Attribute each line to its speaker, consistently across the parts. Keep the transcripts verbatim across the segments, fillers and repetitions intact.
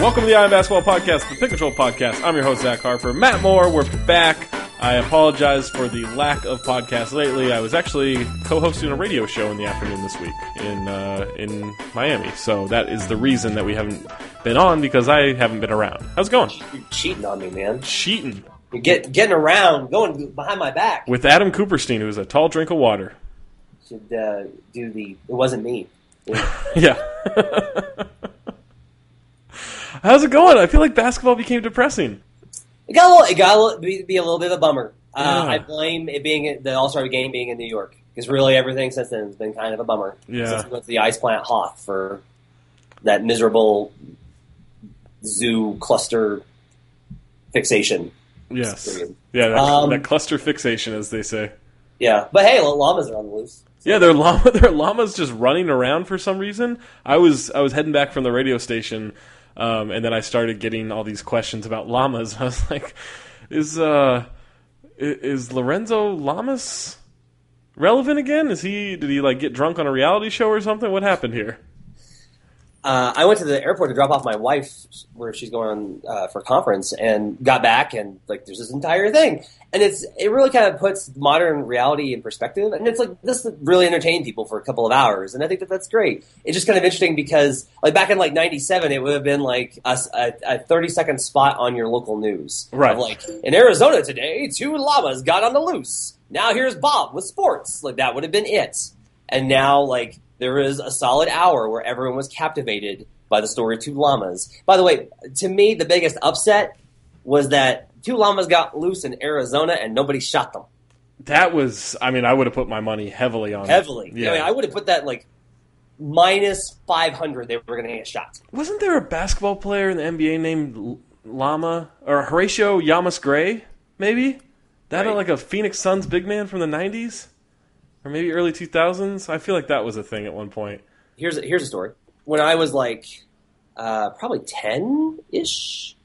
Speaker 1: Welcome to the Iron Basketball Podcast, the Pick Control Podcast. I'm your host, Zach Harper. Matt Moore, we're back. I apologize for the lack of podcasts lately. I was actually co-hosting a radio show in the afternoon this week in uh, in Miami. So that is the reason that we haven't been on, because I haven't been around. How's it going?
Speaker 2: You're cheating on me, man.
Speaker 1: Cheating.
Speaker 2: You're get, getting around, going behind my back.
Speaker 1: With Adam Cooperstein, who's a tall drink of water.
Speaker 2: Should uh, do the, it wasn't me.
Speaker 1: Yeah. How's it going? I feel like basketball became depressing.
Speaker 2: It got a little, it got a little, be, be a little bit of a bummer. Uh,
Speaker 1: Yeah.
Speaker 2: I blame it being the All-Star game being in New York, because really everything since then has been kind of a bummer.
Speaker 1: Yeah.
Speaker 2: Since we went to the ice plant Hoth for that miserable zoo cluster fixation.
Speaker 1: Yes.
Speaker 2: Period.
Speaker 1: Yeah, that,
Speaker 2: Um,
Speaker 1: that cluster fixation, as they say.
Speaker 2: Yeah, but hey, llamas are on the loose.
Speaker 1: Yeah, there are llama, there are llamas just running around for some reason. I was I was heading back from the radio station, um, and then I started getting all these questions about llamas. I was like, "Is uh, i- is Lorenzo Lamas relevant again? Is he did he like get drunk on a reality show or something? What happened here?"
Speaker 2: Uh, I went to the airport to drop off my wife where she's going on uh, for a conference, and got back, and like there's this entire thing, and it's it really kind of puts modern reality in perspective, and it's like this really entertained people for a couple of hours, and I think that that's great. It's just kind of interesting because like back in like ninety-seven, it would have been like a, a, a thirty second spot on your local news,
Speaker 1: Right.
Speaker 2: Of like in Arizona today, two llamas got on the loose. Now here's Bob with sports. Like that would have been it, and now like. There was a solid hour where everyone was captivated by the story of two llamas. By the way, to me, the biggest upset was that two llamas got loose in Arizona and nobody shot them.
Speaker 1: That was, I mean, I would have put my money heavily on
Speaker 2: Heavily.
Speaker 1: it. Yeah.
Speaker 2: I mean, I would have put that like minus five hundred they were going to get shot.
Speaker 1: Wasn't there a basketball player in the N B A named L- Llama or Horatio Yamas Gray? Maybe that
Speaker 2: Right.
Speaker 1: like a Phoenix Suns big man from the nineties. Or maybe early two thousands. I feel like that was a thing at one point.
Speaker 2: Here's a, here's a story. When I was like uh, probably ten-ish,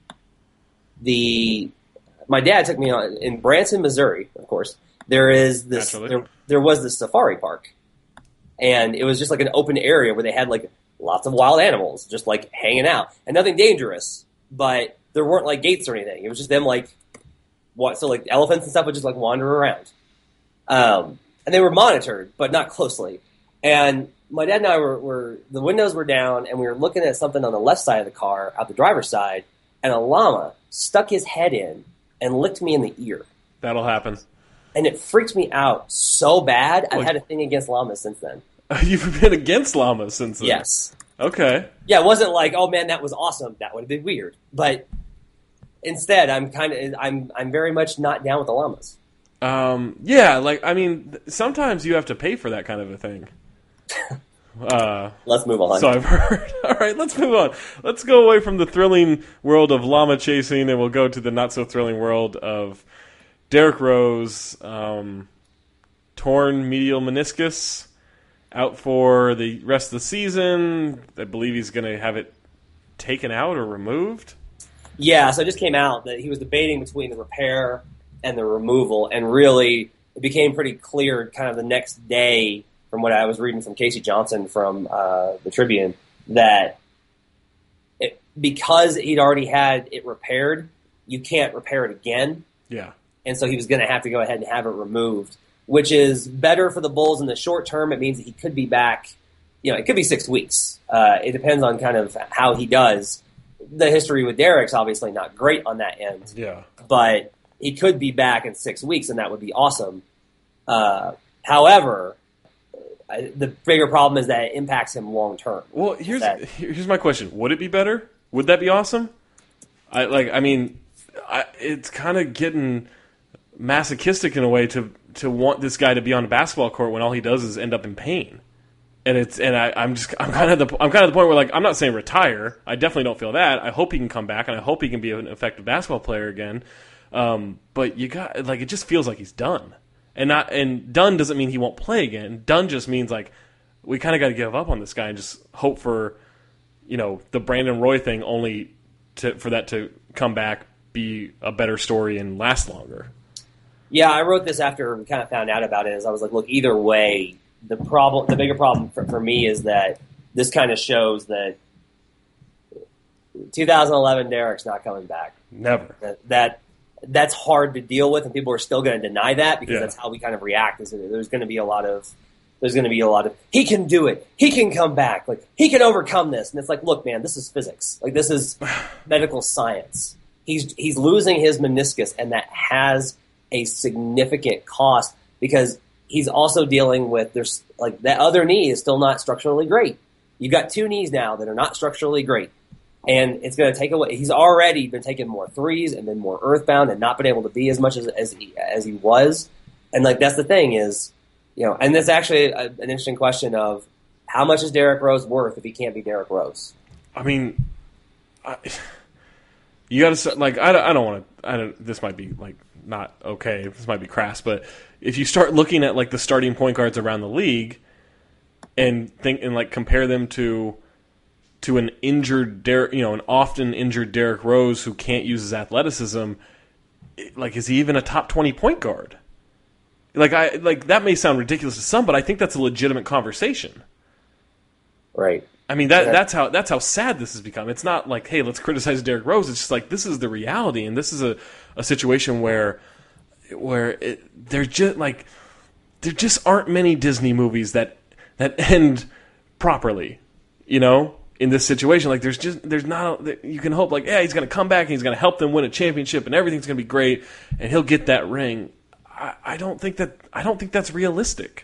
Speaker 2: the my dad took me on in Branson, Missouri. Of course, there is this.
Speaker 1: Naturally.
Speaker 2: There, there was this safari park, and it was just like an open area where they had like lots of wild animals, just like hanging out, and nothing dangerous. But there weren't like gates or anything. It was just them like what? So like elephants and stuff would just like wander around. Um. And they were monitored, but not closely. And my dad and I were, were, the windows were down, and we were looking at something on the left side of the car, out the driver's side, and a llama stuck his head in and licked me in the ear.
Speaker 1: That'll happen.
Speaker 2: And it freaked me out so bad, I've
Speaker 1: Like-
Speaker 2: had a thing against llamas since then.
Speaker 1: You've been against llamas since then.
Speaker 2: Yes.
Speaker 1: Okay.
Speaker 2: Yeah, it wasn't like, oh man, that was awesome. That would have been weird. But instead, I'm kind of, I'm, I'm very much not down with the llamas.
Speaker 1: Um, yeah, like, I mean, th- sometimes you have to pay for that kind of a thing. Uh,
Speaker 2: Let's move on.
Speaker 1: so I've heard. All right, let's move on. Let's go away from the thrilling world of llama chasing, and we'll go to the not-so-thrilling world of Derrick Rose, um, torn medial meniscus, out for the rest of the season. I believe he's going to have it taken out or removed.
Speaker 2: Yeah, so it just came out that he was debating between the repair and the removal, and really it became pretty clear kind of the next day from what I was reading from Casey Johnson from uh, the Tribune that it, because he'd already had it repaired, you can't repair it again,
Speaker 1: Yeah.
Speaker 2: and so he was going to have to go ahead and have it removed, which is better for the Bulls in the short term. It means that he could be back, you know, it could be six weeks. Uh, it depends on kind of how he does. The history with Derrick's obviously not great on that end,
Speaker 1: Yeah.
Speaker 2: but he could be back in six weeks, and that would be awesome. Uh, however, I, the bigger problem is that it impacts him long term.
Speaker 1: Well, here's
Speaker 2: That-
Speaker 1: here's my question: would it be better? Would that be awesome? I like. I mean, I, it's kind of getting masochistic in a way to to want this guy to be on a basketball court when all he does is end up in pain. And it's and I, I'm just I'm kind of the I'm kind of the point where like I'm not saying retire. I definitely don't feel that. I hope he can come back, and I hope he can be an effective basketball player again. Um, but you got like it just feels like he's done, and not and done doesn't mean he won't play again. Done just means like we kind of got to give up on this guy and just hope for, you know, the Brandon Roy thing only to for that to come back, be a better story and last longer.
Speaker 2: Yeah, I wrote this after we kind of found out about it. As I was like, look, either way, the problem, the bigger problem for, for me is that this kind of shows that twenty eleven Derek's not coming back.
Speaker 1: Never.
Speaker 2: That, that that's hard to deal with, and people are still going to deny that because
Speaker 1: Yeah.
Speaker 2: that's how we kind of react. Is that there's going to be a lot of there's going to be a lot of he can do it, he can come back, like he can overcome this, and it's like, look, man, this is physics, like this is medical science. He's he's losing his meniscus, and that has a significant cost because he's also dealing with there's like that other knee is still not structurally great. You've got two knees now that are not structurally great. And it's going to take away. He's already been taking more threes and been more earthbound and not been able to be as much as as he, as he was. And like that's the thing is, you know. And that's actually a, an interesting question of how much is Derrick Rose worth if he can't be Derrick Rose?
Speaker 1: I mean, I, you got to like. I don't, I don't want to. I don't. This might be like not okay. This might be crass, but if you start looking at like the starting point guards around the league and think and like compare them to. to an injured, Der- you know, an often injured Derrick Rose who can't use his athleticism, like, is he even a top twenty point guard? Like, I like that may sound ridiculous to some, but I think that's a legitimate conversation.
Speaker 2: Right.
Speaker 1: I mean, that
Speaker 2: Yeah.
Speaker 1: that's how that's how sad this has become. It's not like, hey, let's criticize Derrick Rose. It's just like this is the reality, and this is a, a situation where where it, they're just like there just aren't many Disney movies that that end properly, you know. In this situation, like there's just there's not a, you can hope like yeah he's going to come back and he's going to help them win a championship and everything's going to be great and he'll get that ring. I, I don't think that I don't think that's realistic.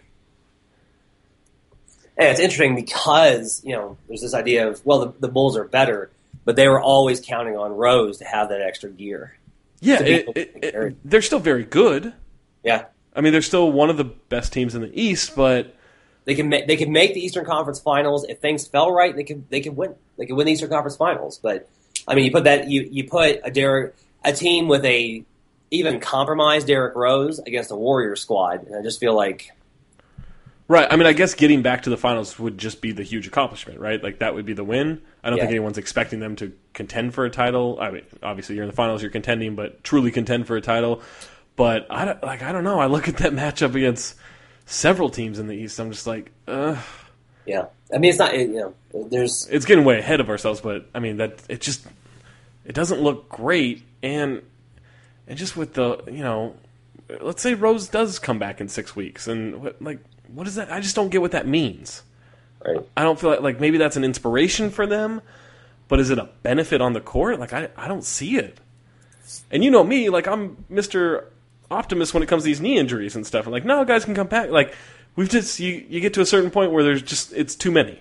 Speaker 2: And it's interesting because you know there's this idea of well the, the Bulls are better, but they were always counting on Rose to have that extra gear.
Speaker 1: Yeah,
Speaker 2: To be
Speaker 1: it,
Speaker 2: able to
Speaker 1: it,
Speaker 2: take care
Speaker 1: it,
Speaker 2: of-
Speaker 1: they're still very good.
Speaker 2: Yeah.
Speaker 1: I mean, they're still one of the best teams in the East, but
Speaker 2: They can make they can make the Eastern Conference Finals if things fell right. They can they can win. They can win the Eastern Conference Finals. But I mean, you put that you, you put a Derrick, a team with a even compromised Derrick Rose against a Warrior squad, and I just feel like
Speaker 1: right. I mean, I guess getting back to the finals would just be the huge accomplishment, right? Like that would be the win. I don't
Speaker 2: Yeah.
Speaker 1: think anyone's expecting them to contend for a title. I mean, obviously you're in the finals, you're contending, but truly contend for a title. But I don't, like I don't know. I look at that matchup against several teams in the East. I'm just like, ugh.
Speaker 2: yeah. I mean, it's not you know there's
Speaker 1: It's getting way ahead of ourselves, but I mean that it just it doesn't look great, and and just with the you know, let's say Rose does come back in six weeks, and what, like what is that? I just don't get what that means.
Speaker 2: right.
Speaker 1: I don't feel like like maybe that's an inspiration for them, but is it a benefit on the court? Like I I don't see it. And you know me, like I'm Mister Optimist when it comes to these knee injuries and stuff. I'm like, no, guys can come back. Like we've just you, you get to a certain point where there's just it's too many.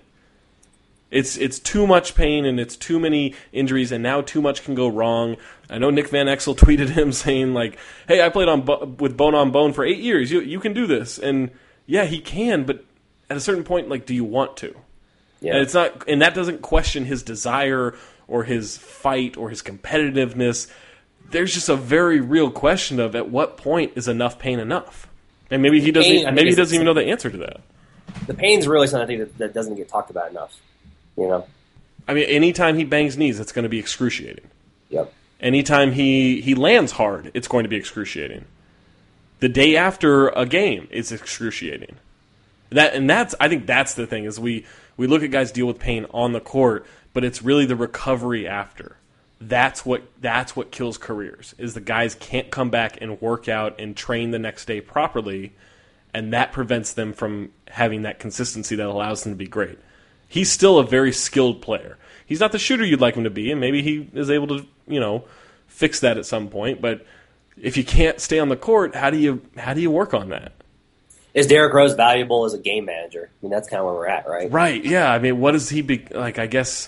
Speaker 1: It's it's too much pain and it's too many injuries and now too much can go wrong. I know Nick Van Exel tweeted him saying like, "Hey, I played on bo- with bone on bone for eight years. You you can do this." And yeah, he can, but at a certain point, like, do you want to?
Speaker 2: Yeah.
Speaker 1: And it's not, and that doesn't question his desire or his fight or his competitiveness. There's just a very real question of at what point is enough pain enough? And maybe he doesn't.
Speaker 2: Pain, I think,
Speaker 1: maybe he
Speaker 2: is-
Speaker 1: doesn't even know the answer to that.
Speaker 2: The pain's really something I think that, that doesn't get talked about enough. You know.
Speaker 1: I mean, anytime he bangs knees, it's going to be excruciating.
Speaker 2: Yep.
Speaker 1: Anytime he, he lands hard, it's going to be excruciating. The day after a game is excruciating. That and that's I think that's the thing is we, we look at guys deal with pain on the court, but it's really the recovery after. That's what that's what kills careers. Is the guys can't come back and work out and train the next day properly, and that prevents them from having that consistency that allows them to be great. He's still a very skilled player. He's not the shooter you'd like him to be, and maybe he is able to, you know, fix that at some point. But if you can't stay on the court, how do you how do you work on that?
Speaker 2: Is Derrick Rose valuable as a game manager? I mean, that's kind of where we're at, right?
Speaker 1: Right? Yeah. I mean, what does he be like? I guess.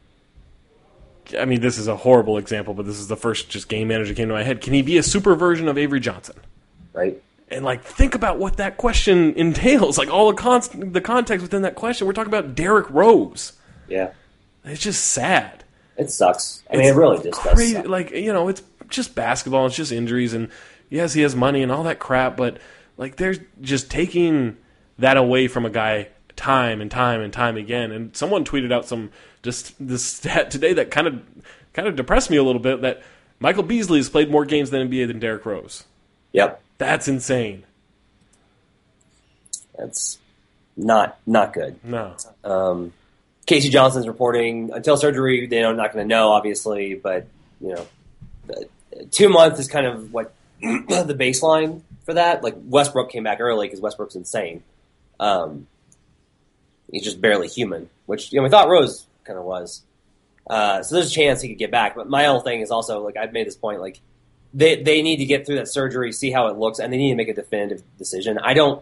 Speaker 1: I mean, this is a horrible example, but this is the first just game manager came to my head. Can he be a super version of Avery Johnson?
Speaker 2: Right.
Speaker 1: And like, think about what that question entails. Like all the con- the context within that question. We're talking about Derrick Rose.
Speaker 2: Yeah.
Speaker 1: It's just sad.
Speaker 2: It sucks. I mean,
Speaker 1: It's
Speaker 2: it really just
Speaker 1: crazy.
Speaker 2: does suck.
Speaker 1: Like, you know, it's just basketball. It's just injuries, and yes, he has money and all that crap. But like, they're just taking that away from a guy time and time and time again. And someone tweeted out some just this stat today that kind of kind of depressed me a little bit. That Michael Beasley has played more games in the N B A than Derrick Rose.
Speaker 2: Yep.
Speaker 1: That's insane.
Speaker 2: That's not not good.
Speaker 1: No.
Speaker 2: Um, Casey Johnson's reporting until surgery, they're not going to know, obviously, but you know, two months is kind of what the baseline for that. Like Westbrook came back early because Westbrook's insane. Um, he's just barely human, which you know we thought Rose kind of was. Uh, so there's a chance he could get back. But my whole thing is also like I've made this point, like they they need to get through that surgery, see how it looks, and they need to make a definitive decision. I don't.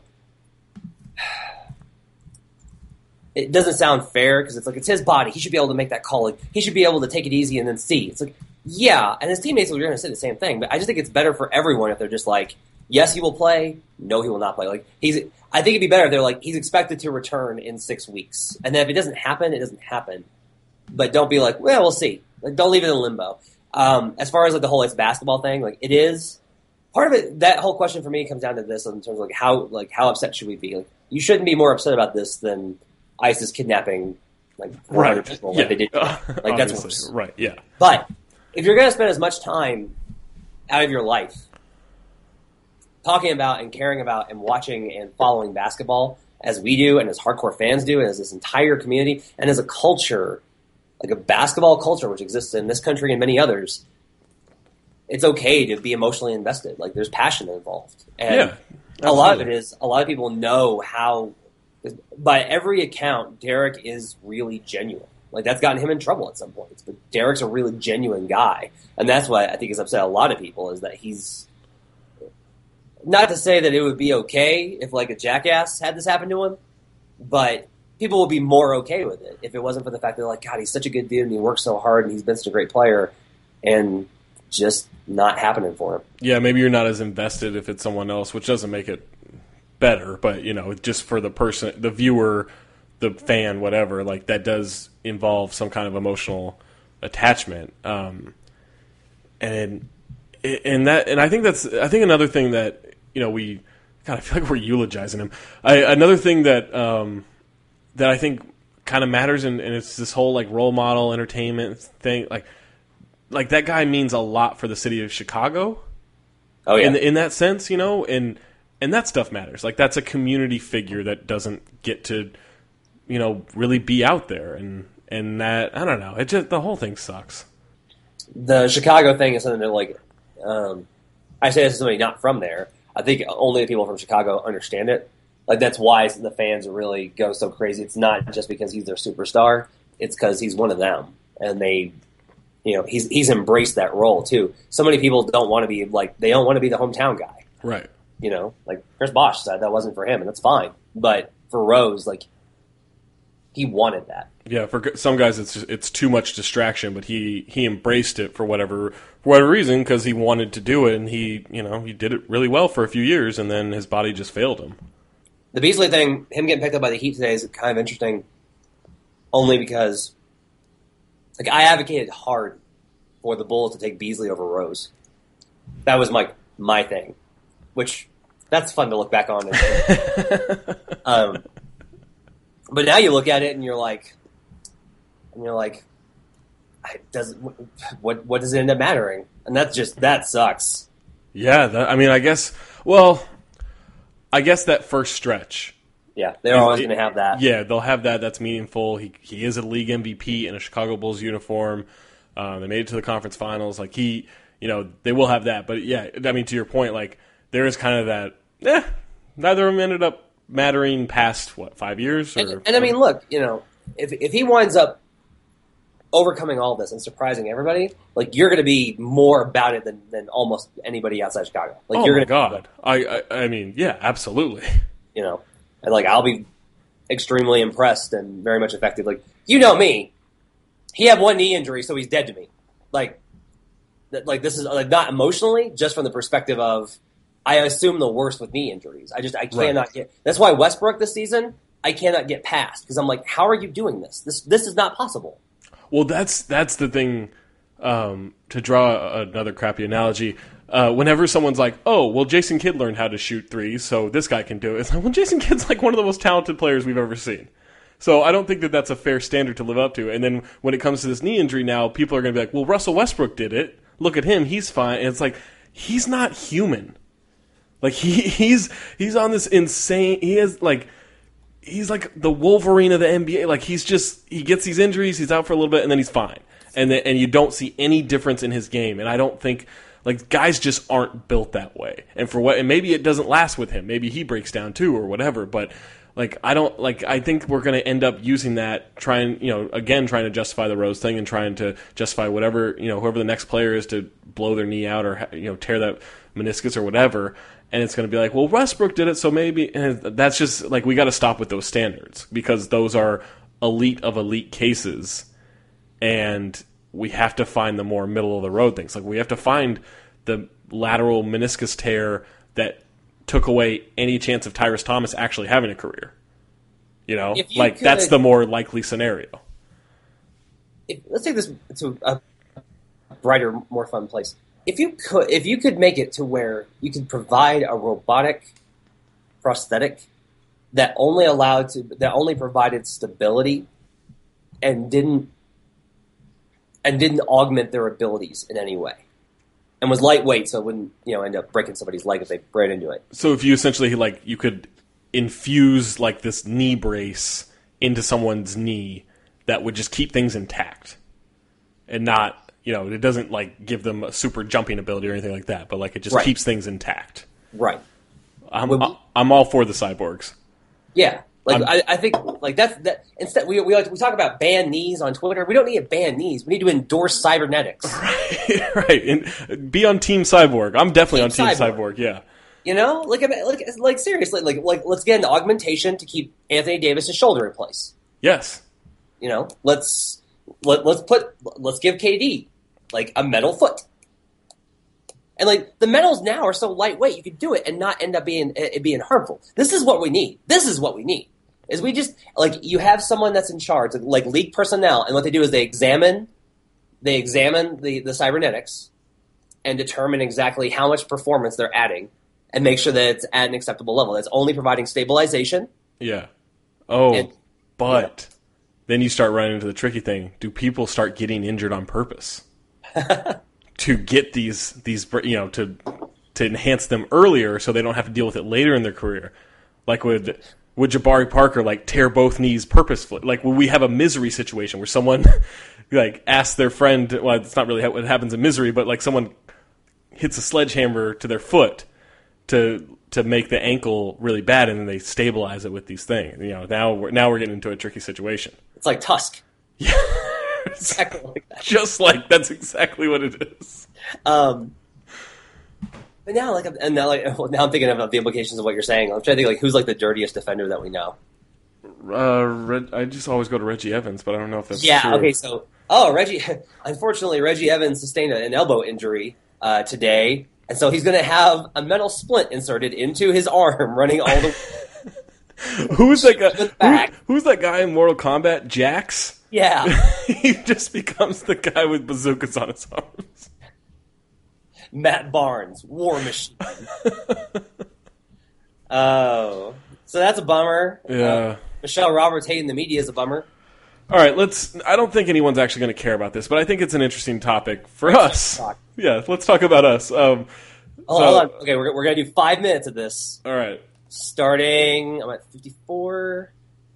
Speaker 2: It doesn't sound fair because it's like it's his body. He should be able to make that call. Like, he should be able to take it easy and then see. It's like, yeah, and his teammates are going to say the same thing. But I just think it's better for everyone if they're just like, yes, he will play. No, he will not play. Like he's. I think it'd be better if they're like he's expected to return in six weeks, and then if it doesn't happen, it doesn't happen. But don't be like, well, we'll see. Like, don't leave it in limbo. Um, as far as like the whole it's basketball thing, like it is part of it. That whole question for me comes down to this in terms of like how like how upset should we be? Like you shouldn't be more upset about this than ISIS kidnapping like four hundred
Speaker 1: right.
Speaker 2: people
Speaker 1: yeah.
Speaker 2: like they did.
Speaker 1: Uh,
Speaker 2: like that's worse.
Speaker 1: Right. Yeah.
Speaker 2: But if you're going to spend as much time out of your life talking about and caring about and watching and following basketball as we do and as hardcore fans do and as this entire community and as a culture, like a basketball culture which exists in this country and many others, it's okay to be emotionally invested. Like there's passion involved. And
Speaker 1: yeah,
Speaker 2: a lot of it is, a lot of people know how, by every account, Derek is really genuine. Like that's gotten him in trouble at some points, but Derek's a really genuine guy. And that's what I think has upset a lot of people is that he's, not to say that it would be okay if like a jackass had this happen to him, but people would be more okay with it if it wasn't for the fact that they're like, God, he's such a good dude and he works so hard and he's been such a great player and just not happening for him.
Speaker 1: Yeah, maybe you're not as invested if it's someone else, which doesn't make it better, but you know, just for the person, the viewer, the fan, whatever, like that does involve some kind of emotional attachment. Um, and and that and I think that's I think another thing that you know we God I feel like we're eulogizing him. I, another thing that um, that I think kind of matters, and, and it's this whole like role model entertainment thing, like like that guy means a lot for the city of Chicago.
Speaker 2: Oh yeah,
Speaker 1: in in that sense, you know, and and that stuff matters. Like that's a community figure that doesn't get to, you know, really be out there, and and that I don't know. It just the whole thing sucks.
Speaker 2: The Chicago thing is something that like um, I say this to somebody not from there. I think only the people from Chicago understand it. Like that's why the fans really go so crazy. It's not just because he's their superstar; it's because he's one of them, and they, you know, he's he's embraced that role too. So many people don't want to be like they don't want to be the hometown guy,
Speaker 1: right?
Speaker 2: You know, like Chris Bosh said that wasn't for him, and that's fine. But for Rose, like he wanted that.
Speaker 1: Yeah, for some guys, it's just, it's too much distraction, but he, he embraced it for whatever for whatever reason because he wanted to do it, and he you know he did it really well for a few years, and then his body just failed him.
Speaker 2: The Beasley thing, him getting picked up by the Heat today is kind of interesting, only because like I advocated hard for the Bulls to take Beasley over Rose. That was my my thing, which that's fun to look back on. um, but now you look at it and you're like, and you're like, does what what does it end up mattering? And that's just that sucks.
Speaker 1: Yeah, that, I mean, I guess. Well, I guess that first stretch.
Speaker 2: Yeah, they're always going to have that.
Speaker 1: Yeah, they'll have that. That's meaningful. He he is a league M V P in a Chicago Bulls uniform. Um, they made it to the conference finals. Like he, you know, they will have that. But yeah, I mean, to your point, like there is kind of that. Eh, neither of them ended up mattering past what five years. Or,
Speaker 2: and, and I mean, look, you know, if if he winds up overcoming all this and surprising everybody, like you're going to be more about it than, than almost anybody outside Chicago. Like
Speaker 1: oh
Speaker 2: you're
Speaker 1: my
Speaker 2: gonna,
Speaker 1: god, I, I I mean, yeah, absolutely.
Speaker 2: You know, and like I'll be extremely impressed and very much affected. Like you know me, he had one knee injury, so he's dead to me. Like, like this is like not emotionally, just from the perspective of I assume the worst with knee injuries. I just I cannot right. get. That's why Westbrook this season I cannot get past because I'm like, how are you doing this? This this is not possible.
Speaker 1: Well, that's that's the thing. Um, to draw another crappy analogy, uh, whenever someone's like, "Oh, well, Jason Kidd learned how to shoot threes, so this guy can do it," it's like, well, Jason Kidd's like one of the most talented players we've ever seen. So I don't think that that's a fair standard to live up to. And then when it comes to this knee injury, now people are going to be like, "Well, Russell Westbrook did it. Look at him; he's fine." And it's like he's not human. Like he he's he's on this insane. He has like. he's like the Wolverine of the N B A. Like he's just he gets these injuries, he's out for a little bit, and then he's fine. And then, and you don't see any difference in his game. And I don't think like guys just aren't built that way. And for what and maybe it doesn't last with him. Maybe he breaks down too or whatever. But like I don't like I think we're going to end up using that trying you know again trying to justify the Rose thing and trying to justify whatever you know whoever the next player is to blow their knee out or you know tear that meniscus or whatever. And it's going to be like, well, Westbrook did it, so maybe and that's just like we got to stop with those standards because those are elite of elite cases, and we have to find the more middle of the road things. Like we have to find the lateral meniscus tear that took away any chance of Tyrese Thomas actually having a career. You know, you like could, that's the more likely scenario.
Speaker 2: If, let's take this to a brighter, more fun place. If you could, if you could make it to where you could provide a robotic prosthetic that only allowed to, that only provided stability and didn't, and didn't augment their abilities in any way, and was lightweight, so it wouldn't, you know, end up breaking somebody's leg if they ran into it.
Speaker 1: So if you essentially like, you could infuse like this knee brace into someone's knee that would just keep things intact and not. You know, it doesn't like give them a super jumping ability or anything like that, but like it just
Speaker 2: right.
Speaker 1: keeps things intact.
Speaker 2: Right.
Speaker 1: I'm we, I'm all for the cyborgs.
Speaker 2: Yeah, like I, I think like that's that. Instead, we we like, we talk about banned knees on Twitter. We don't need to ban knees. We need to endorse cybernetics.
Speaker 1: Right. Right. And be on Team Cyborg. I'm definitely team on Team Cyborg. Cyborg. Yeah.
Speaker 2: You know, like like like seriously, like like let's get into augmentation to keep Anthony Davis's shoulder in place.
Speaker 1: Yes.
Speaker 2: You know, let's let, let's put let's give K D. Like a metal foot. And like the metals now are so lightweight, you could do it and not end up being it being harmful. This is what we need. This is what we need. Is we just like you have someone that's in charge, like league personnel, and what they do is they examine they examine the, the cybernetics and determine exactly how much performance they're adding and make sure that it's at an acceptable level. That's only providing stabilization.
Speaker 1: Yeah. Oh,
Speaker 2: and,
Speaker 1: but yeah. Then you start running into the tricky thing. Do people start getting injured on purpose? to get these these you know to to enhance them earlier so they don't have to deal with it later in their career. Like would would Jabari Parker like tear both knees purposefully? Like would we have a misery situation where someone like asks their friend, well it's not really what happens in misery, but like someone hits a sledgehammer to their foot to to make the ankle really bad and then they stabilize it with these things. You know, now we're now we're getting into a tricky situation.
Speaker 2: It's like Tusk.
Speaker 1: Yeah.
Speaker 2: Exactly like that.
Speaker 1: Just like that's exactly what it is.
Speaker 2: Um, but now, like, and now, like, now I'm thinking about the implications of what you're saying. I'm trying to think, like, who's like the dirtiest defender that we know.
Speaker 1: Uh, Reg, I just always go to Reggie Evans, but I don't know if that's
Speaker 2: yeah.
Speaker 1: true.
Speaker 2: Okay, so oh, Reggie. Unfortunately, Reggie Evans sustained an elbow injury uh, today, and so he's going to have a metal splint inserted into his arm, running all the.
Speaker 1: Who's that guy? Who, who's that guy in Mortal Kombat? Jax.
Speaker 2: Yeah.
Speaker 1: He just becomes the guy with bazookas on his arms.
Speaker 2: Matt Barnes, War Machine. Oh. So that's a bummer.
Speaker 1: Yeah.
Speaker 2: Uh, Michelle Roberts hating the media is a bummer.
Speaker 1: All right, let's I don't think anyone's actually going to care about this, but I think it's an interesting topic for us.
Speaker 2: Talk.
Speaker 1: Yeah, let's talk about us. Um,
Speaker 2: oh,
Speaker 1: so,
Speaker 2: hold on. Okay, we're, we're going to do five minutes of this.
Speaker 1: All right.
Speaker 2: Starting, I'm at fifty-four.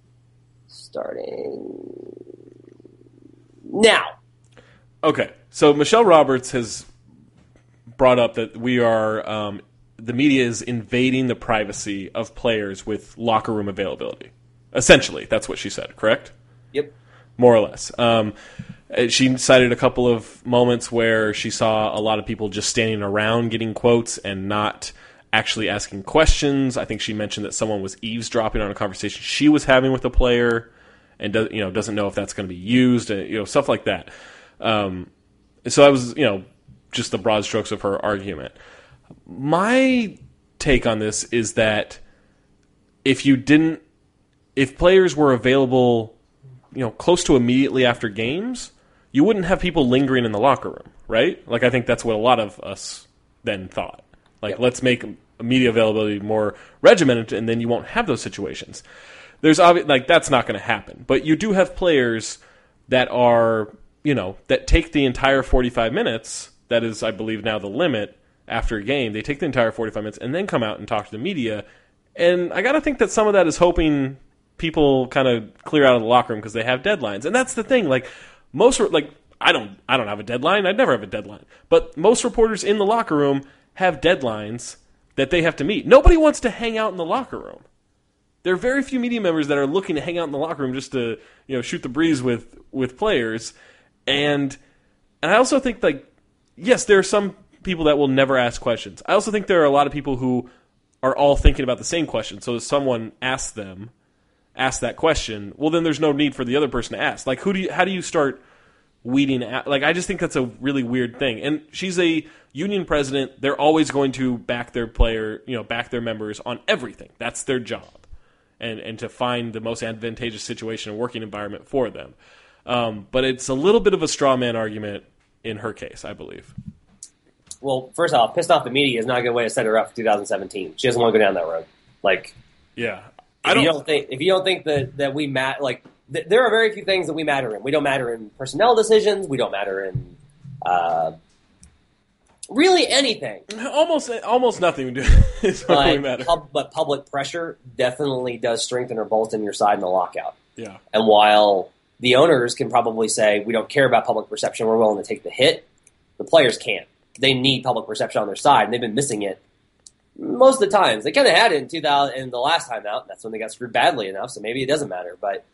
Speaker 2: Starting now.
Speaker 1: Okay, so Michelle Roberts has brought up that we are um, the media is invading the privacy of players with locker room availability. Essentially, that's what she said. Correct?
Speaker 2: Yep.
Speaker 1: More or less. Um, she cited a couple of moments where she saw a lot of people just standing around getting quotes and not actually asking questions. I think she mentioned that someone was eavesdropping on a conversation she was having with a player. And does, you know doesn't know if that's going to be used, and, you know stuff like that. Um, so that was you know just the broad strokes of her argument. My take on this is that if you didn't, if players were available, you know, close to immediately after games, you wouldn't have people lingering in the locker room, right? Like I think that's what a lot of us then thought. Like yep. Let's make media availability more regimented, and then you won't have those situations. There's obvi- like that's not going to happen, but you do have players that are, you know, that take the entire forty-five minutes. That is, I believe, now the limit after a game. They take the entire forty-five minutes and then come out and talk to the media. And I got to think that some of that is hoping people kind of clear out of the locker room because they have deadlines, and that's the thing. Like most, like I don't, I don't have a deadline. I'd never have a deadline. But most reporters in the locker room have deadlines that they have to meet. Nobody wants to hang out in the locker room. There are very few media members that are looking to hang out in the locker room just to, you know, shoot the breeze with with players, and and I also think like yes, there are some people that will never ask questions. I also think there are a lot of people who are all thinking about the same question. So if someone asks them, ask that question, well, then there's no need for the other person to ask. Like, who do you, how do you start weeding out? Like, I just think that's a really weird thing. And she's a union president. They're always going to back their player, you know, back their members on everything. That's their job. And, and to find the most advantageous situation and working environment for them. Um, but it's a little bit of a straw man argument in her case, I believe.
Speaker 2: Well, first off, pissed off the media is not a good way to set her up for two thousand seventeen. She doesn't want to go down that road. Like,
Speaker 1: yeah,
Speaker 2: I don't, you don't think if you don't think that that we mat like th- there are very few things that we matter in. We don't matter in personnel decisions. We don't matter in uh, really anything.
Speaker 1: Almost, almost nothing we do is what we matter.
Speaker 2: Pub, but public pressure definitely does strengthen or bolster your side in the lockout.
Speaker 1: Yeah,
Speaker 2: and while the owners can probably say we don't care about public perception, we're willing to take the hit, the players can't. They need public perception on their side, and they've been missing it most of the times. They kind of had it in two thousand, in the last time out. That's when they got screwed badly enough, so maybe it doesn't matter. But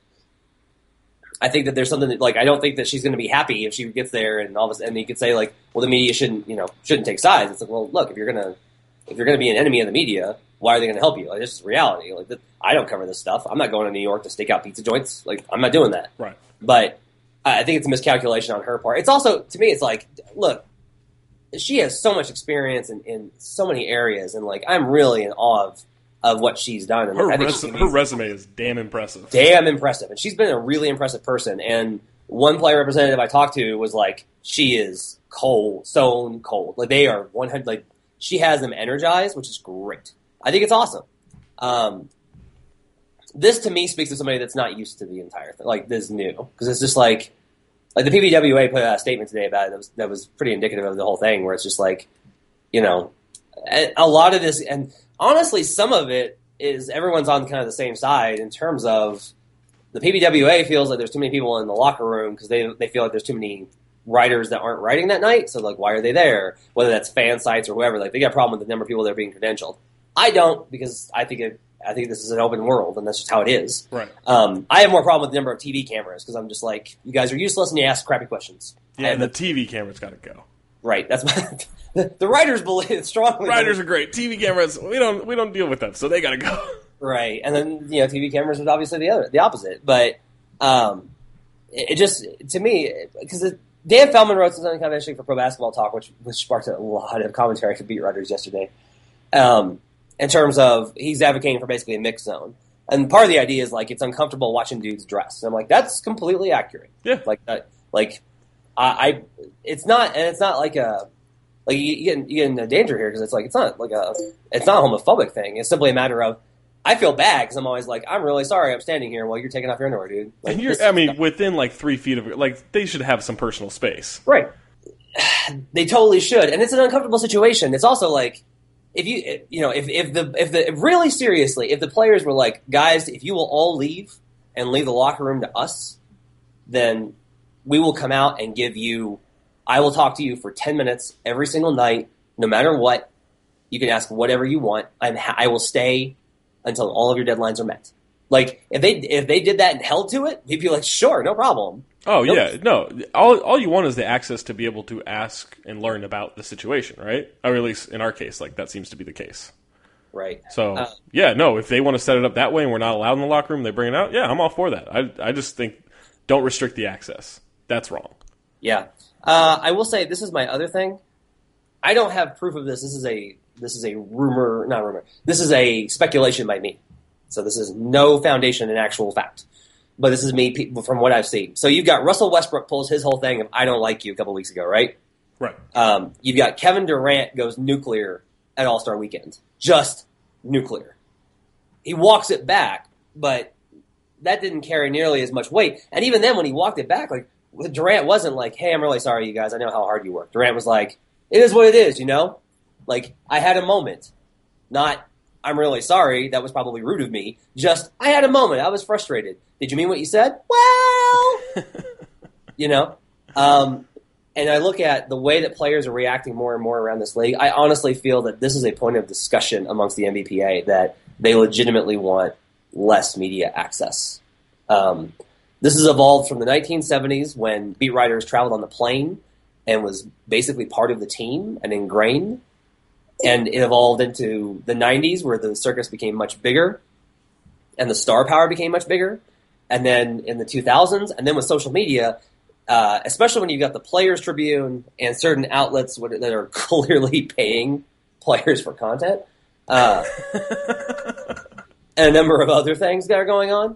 Speaker 2: I think that there's something that, like, I don't think that she's going to be happy if she gets there, and all of a sudden, and you could say, like, well, the media shouldn't, you know, shouldn't take sides. It's like, well, look, if you're gonna, if you're gonna be an enemy of the media, why are they going to help you? Like, this is reality. Like, I don't cover this stuff. I'm not going to New York to stake out pizza joints. Like, I'm not doing that.
Speaker 1: Right.
Speaker 2: But I think it's a miscalculation on her part. It's also, to me, it's like, look. She has so much experience in, in so many areas, and like I'm really in awe of, of what she's done. And
Speaker 1: her,
Speaker 2: I think
Speaker 1: res- her resume is damn impressive.
Speaker 2: Damn impressive, and she's been a really impressive person. And one player representative I talked to was like, she is cold, stone cold. Like they are one hundred. Like she has them energized, which is great. I think it's awesome. Um, this to me speaks to somebody that's not used to the entire thing, like this new, because it's just like. Like the P B W A put out a statement today about it that was, that was pretty indicative of the whole thing, where it's just like, you know, a, a lot of this, and honestly, some of it is everyone's on kind of the same side in terms of the P B W A feels like there's too many people in the locker room because they they feel like there's too many writers that aren't writing that night. So like, why are they there? Whether that's fan sites or whoever, like they got a problem with the number of people that are being credentialed. I don't, because I think it. I think this is an open world, and that's just how it is.
Speaker 1: Right.
Speaker 2: Um, I have more problem with the number of T V cameras because I'm just like, you guys are useless and you ask crappy questions.
Speaker 1: Yeah, and the
Speaker 2: the,
Speaker 1: T V camera's got to go.
Speaker 2: Right. That's my, the, the writers believe strongly.
Speaker 1: Writers are great. T V cameras, we don't we don't deal with them, so they got to go.
Speaker 2: Right, and then you know, T V cameras is obviously the other, the opposite. But um, it, it just to me because Dan Feldman wrote something kind of interesting for Pro Basketball Talk, which which sparked a lot of commentary for beat writers yesterday. Um. In terms of, he's advocating for basically a mixed zone. And part of the idea is, like, it's uncomfortable watching dudes dress. And I'm like, that's completely accurate.
Speaker 1: Yeah.
Speaker 2: Like, that, like, I, I, it's not, and it's not like a, like, you, you, get, in, you get into danger here because it's like, it's not like a, it's not a homophobic thing. It's simply a matter of, I feel bad because I'm always like, I'm really sorry I'm standing here while you're taking off your underwear, dude. Like,
Speaker 1: and you're, I mean, within, like, three feet of, like, they should have some personal space.
Speaker 2: Right. They totally should. And it's an uncomfortable situation. It's also like, If you, you know, if, if the, if the, really seriously, if the players were like, guys, if you will all leave and leave the locker room to us, then we will come out and give you, I will talk to you for ten minutes every single night, no matter what. You can ask whatever you want. I'm, ha- I will stay until all of your deadlines are met. Like, if they, if they did that and held to it, we'd be like, sure, no problem.
Speaker 1: Oh,
Speaker 2: nope.
Speaker 1: yeah. No, all all you want is the access to be able to ask and learn about the situation, right? Or at least in our case, like, that seems to be the case.
Speaker 2: Right.
Speaker 1: So,
Speaker 2: uh,
Speaker 1: yeah, no, if they want to set it up that way and we're not allowed in the locker room, they bring it out, yeah, I'm all for that. I I just think, don't restrict the access. That's wrong.
Speaker 2: Yeah. Uh, I will say, this is my other thing. I don't have proof of this. This is a, this is a rumor, not rumor. This is a speculation by me. So this is no foundation in actual fact. But this is me from what I've seen. So you've got Russell Westbrook pulls his whole thing of I don't like you a couple weeks ago, right?
Speaker 1: Right.
Speaker 2: Um, you've got Kevin Durant goes nuclear at All-Star Weekend. Just nuclear. He walks it back, but that didn't carry nearly as much weight. And even then when he walked it back, like Durant wasn't like, hey, I'm really sorry, you guys. I know how hard you work. Durant was like, it is what it is, you know? Like, I had a moment. Not, I'm really sorry. That was probably rude of me. Just, I had a moment. I was frustrated. Did you mean what you said? Well, you know? Um, and I look at the way that players are reacting more and more around this league. I honestly feel that this is a point of discussion amongst the N B P A that they legitimately want less media access. Um, this has evolved from the nineteen seventies when beat writers traveled on the plane and was basically part of the team and ingrained. And it evolved into the nineties where the circus became much bigger and the star power became much bigger. And then in the two thousands, and then with social media, uh, especially when you've got the Players Tribune and certain outlets that are clearly paying players for content, uh, and a number of other things that are going on,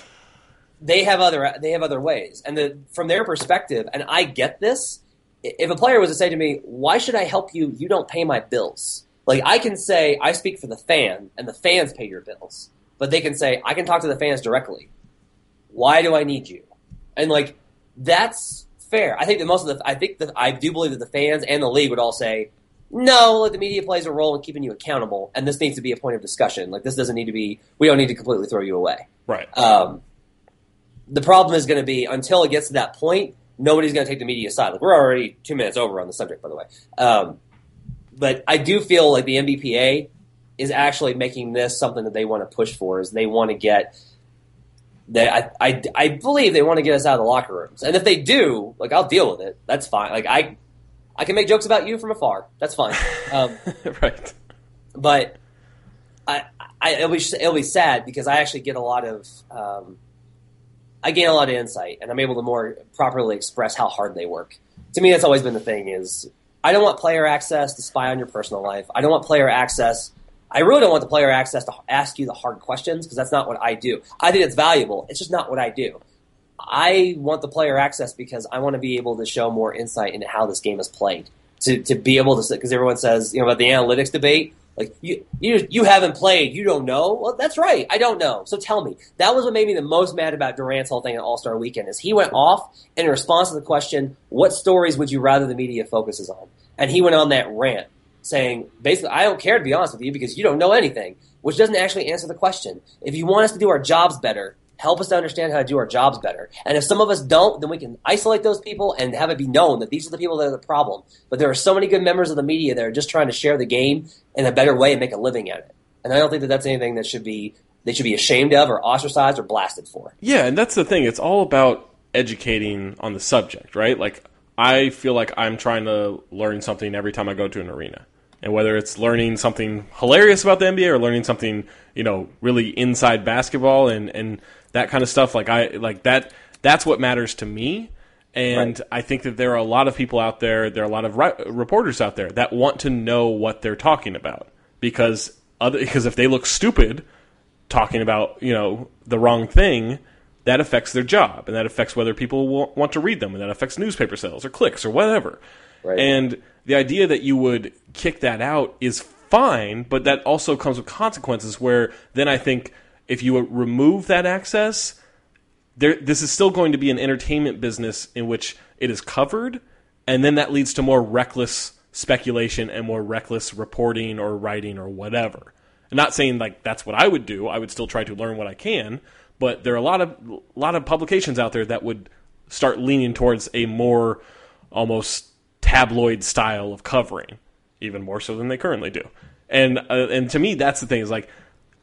Speaker 2: they have other they have other ways. And the, from their perspective, and I get this, if a player was to say to me, why should I help you? You don't pay my bills. Like, I can say, I speak for the fan, and the fans pay your bills. But they can say, I can talk to the fans directly. Why do I need you? And, like, that's fair. I think that most of the, I think that I do believe that the fans and the league would all say, no, like, the media plays a role in keeping you accountable, and this needs to be a point of discussion. Like, this doesn't need to be, we don't need to completely throw you away.
Speaker 1: Right.
Speaker 2: Um, the problem is going to be, until it gets to that point, nobody's going to take the media side. Like, we're already two minutes over on the subject, by the way. Um, but I do feel like the N B P A is actually making this something that they want to push for. Is they want to get they I, I, I believe they want to get us out of the locker rooms. And if they do, like, I'll deal with it. That's fine. Like, I I can make jokes about you from afar. That's fine. Um,
Speaker 1: right.
Speaker 2: But I, I it'll be it'll be sad because I actually get a lot of. Um, I gain a lot of insight, and I'm able to more properly express how hard they work. To me, that's always been the thing, is I don't want player access to spy on your personal life. I don't want player access. I really don't want the player access to ask you the hard questions, because that's not what I do. I think it's valuable. It's just not what I do. I want the player access because I want to be able to show more insight into how this game is played. To to be able to, because everyone says, you know, about the analytics debate, like, you, you you haven't played, you don't know. Well, that's right, I don't know. So tell me. That was what made me the most mad about Durant's whole thing at All-Star Weekend, is he went off in response to the question, what stories would you rather the media focuses on? And he went on that rant saying, basically, I don't care, to be honest with you, because you don't know anything, which doesn't actually answer the question. If you want us to do our jobs better, help us to understand how to do our jobs better. And if some of us don't, then we can isolate those people and have it be known that these are the people that are the problem. But there are so many good members of the media that are just trying to share the game in a better way and make a living at it. And I don't think that that's anything that should be they should be ashamed of or ostracized or blasted for.
Speaker 1: Yeah, and that's the thing. It's all about educating on the subject, right? Like, I feel like I'm trying to learn something every time I go to an arena. And whether it's learning something hilarious about the N B A or learning something, you know, really inside basketball and, and that kind of stuff, like I like that that's what matters to me. And right. I think that there are a lot of people out there, there are a lot of ri- reporters out there that want to know what they're talking about, because other because if they look stupid talking about, you know, the wrong thing, that affects their job, and that affects whether people will, want to read them, and that affects newspaper sales or clicks or whatever. Right. And the idea that you would kick that out is fine, but that also comes with consequences where then I think if you remove that access, there, this is still going to be an entertainment business in which it is covered, and then that leads to more reckless speculation and more reckless reporting or writing or whatever. I'm not saying like that's what I would do. I would still try to learn what I can, but there are a lot of a lot of publications out there that would start leaning towards a more almost tabloid style of covering, even more so than they currently do. And uh, and to me, that's the thing, is like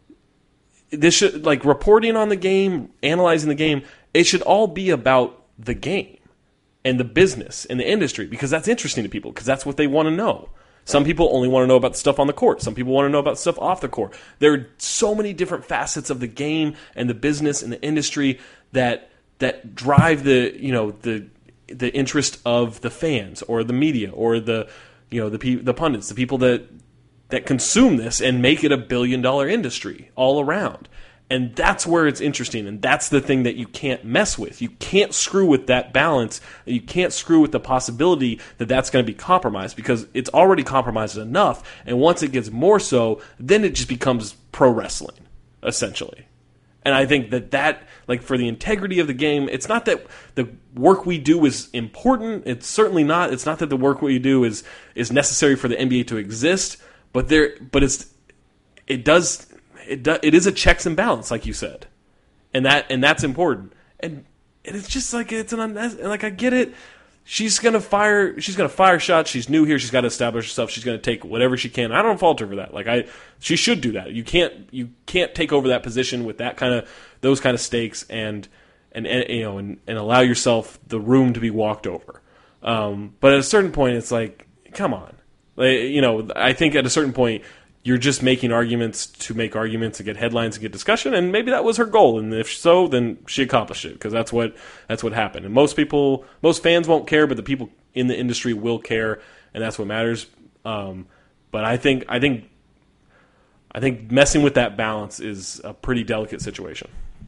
Speaker 1: this should, like, reporting on the game, analyzing the game, it should all be about the game and the business and the industry, because that's interesting to people, because that's what they want to know. Some people only want to know about the stuff on the court. Some people want to know about stuff off the court. There are so many different facets of the game and the business and the industry that that drive the, you know, the the interest of the fans or the media or the, you know, the pe- the pundits, the people that that consume this and make it a billion dollar industry all around. And that's where it's interesting, and that's the thing that you can't mess with. You can't screw with that balance. You can't screw with the possibility that that's going to be compromised, because it's already compromised enough, and once it gets more so, then it just becomes pro wrestling, essentially. And I think that that, like, for the integrity of the game, it's not that the work we do is important. It's certainly not. It's not that the work we do is is necessary for the N B A to exist, but there, but it's it does it do, it is a checks and balance, like you said, and that and that's important. And, and it's just like it's an like I get it. She's gonna fire. She's gonna fire shots. She's new here. She's got to establish herself. She's gonna take whatever she can. I don't fault her for that. Like I, she should do that. You can't. You can't take over that position with that kind of those kind of stakes and and, and you know and, and allow yourself the room to be walked over. Um, but at a certain point, it's like, come on. Like, you know, I think at a certain point, you're just making arguments to make arguments and get headlines and get discussion, and maybe that was her goal. And if so, then she accomplished it because that's what that's what happened. And most people, most fans won't care, but the people in the industry will care, and that's what matters. Um, but I think I think I think messing with that balance is a pretty delicate situation.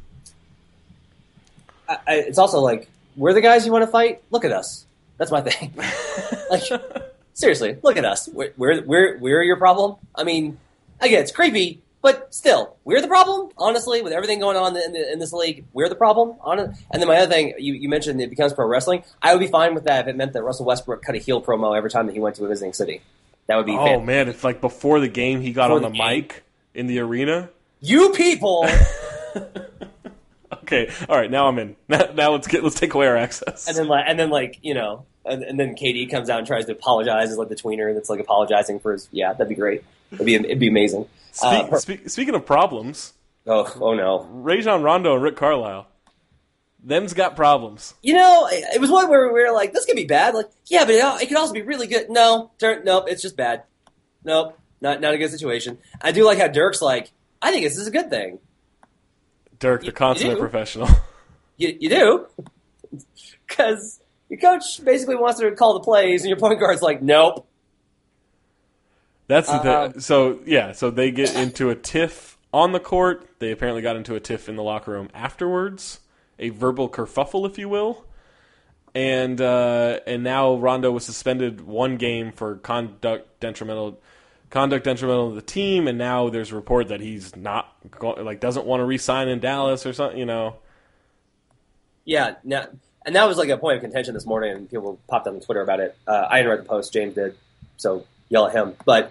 Speaker 2: I, I, it's also like, we're the guys you want to fight. Look at us. That's my thing. Like. Seriously, look at us. We're, we're we're we're your problem. I mean, again, it's creepy, but still, we're the problem. Honestly, with everything going on in, the, in this league, we're the problem. And then my other thing, you, you mentioned it becomes pro wrestling. I would be fine with that if it meant that Russell Westbrook cut a heel promo every time that he went to a visiting city. That would be.
Speaker 1: Oh
Speaker 2: fantastic.
Speaker 1: Man, it's like before the game, he got before on the, the mic in the arena.
Speaker 2: You people.
Speaker 1: Okay, all right. Now I'm in. Now, now let's get let's take away our access.
Speaker 2: And then like and then like you know. And, and then K D comes out and tries to apologize as like the tweener that's like apologizing for his. Yeah, that'd be great. It'd be it'd be amazing.
Speaker 1: Speak, uh, per- spe- speaking of problems,
Speaker 2: oh oh no,
Speaker 1: Rajon Rondo and Rick Carlisle, them's got problems.
Speaker 2: You know, it was one where we were like, this could be bad. Like, yeah, but it, it could also be really good. No, turn, nope, it's just bad. Nope, not not a good situation. I do like how Dirk's like, I think this is a good thing.
Speaker 1: Dirk, the
Speaker 2: you,
Speaker 1: consummate
Speaker 2: you
Speaker 1: professional.
Speaker 2: You you do because. Your coach basically wants to call the plays, and your point guard's like, nope.
Speaker 1: That's the
Speaker 2: uh,
Speaker 1: thing. So, yeah, so they get into a tiff on the court. They apparently got into a tiff in the locker room afterwards, a verbal kerfuffle, if you will. And uh, and now Rondo was suspended one game for conduct detrimental conduct detrimental to the team, and now there's a report that he's not like doesn't want to re-sign in Dallas or something, you know.
Speaker 2: Yeah, now... And that was like a point of contention this morning, and people popped up on Twitter about it. Uh, I didn't write the post, James did, so yell at him. But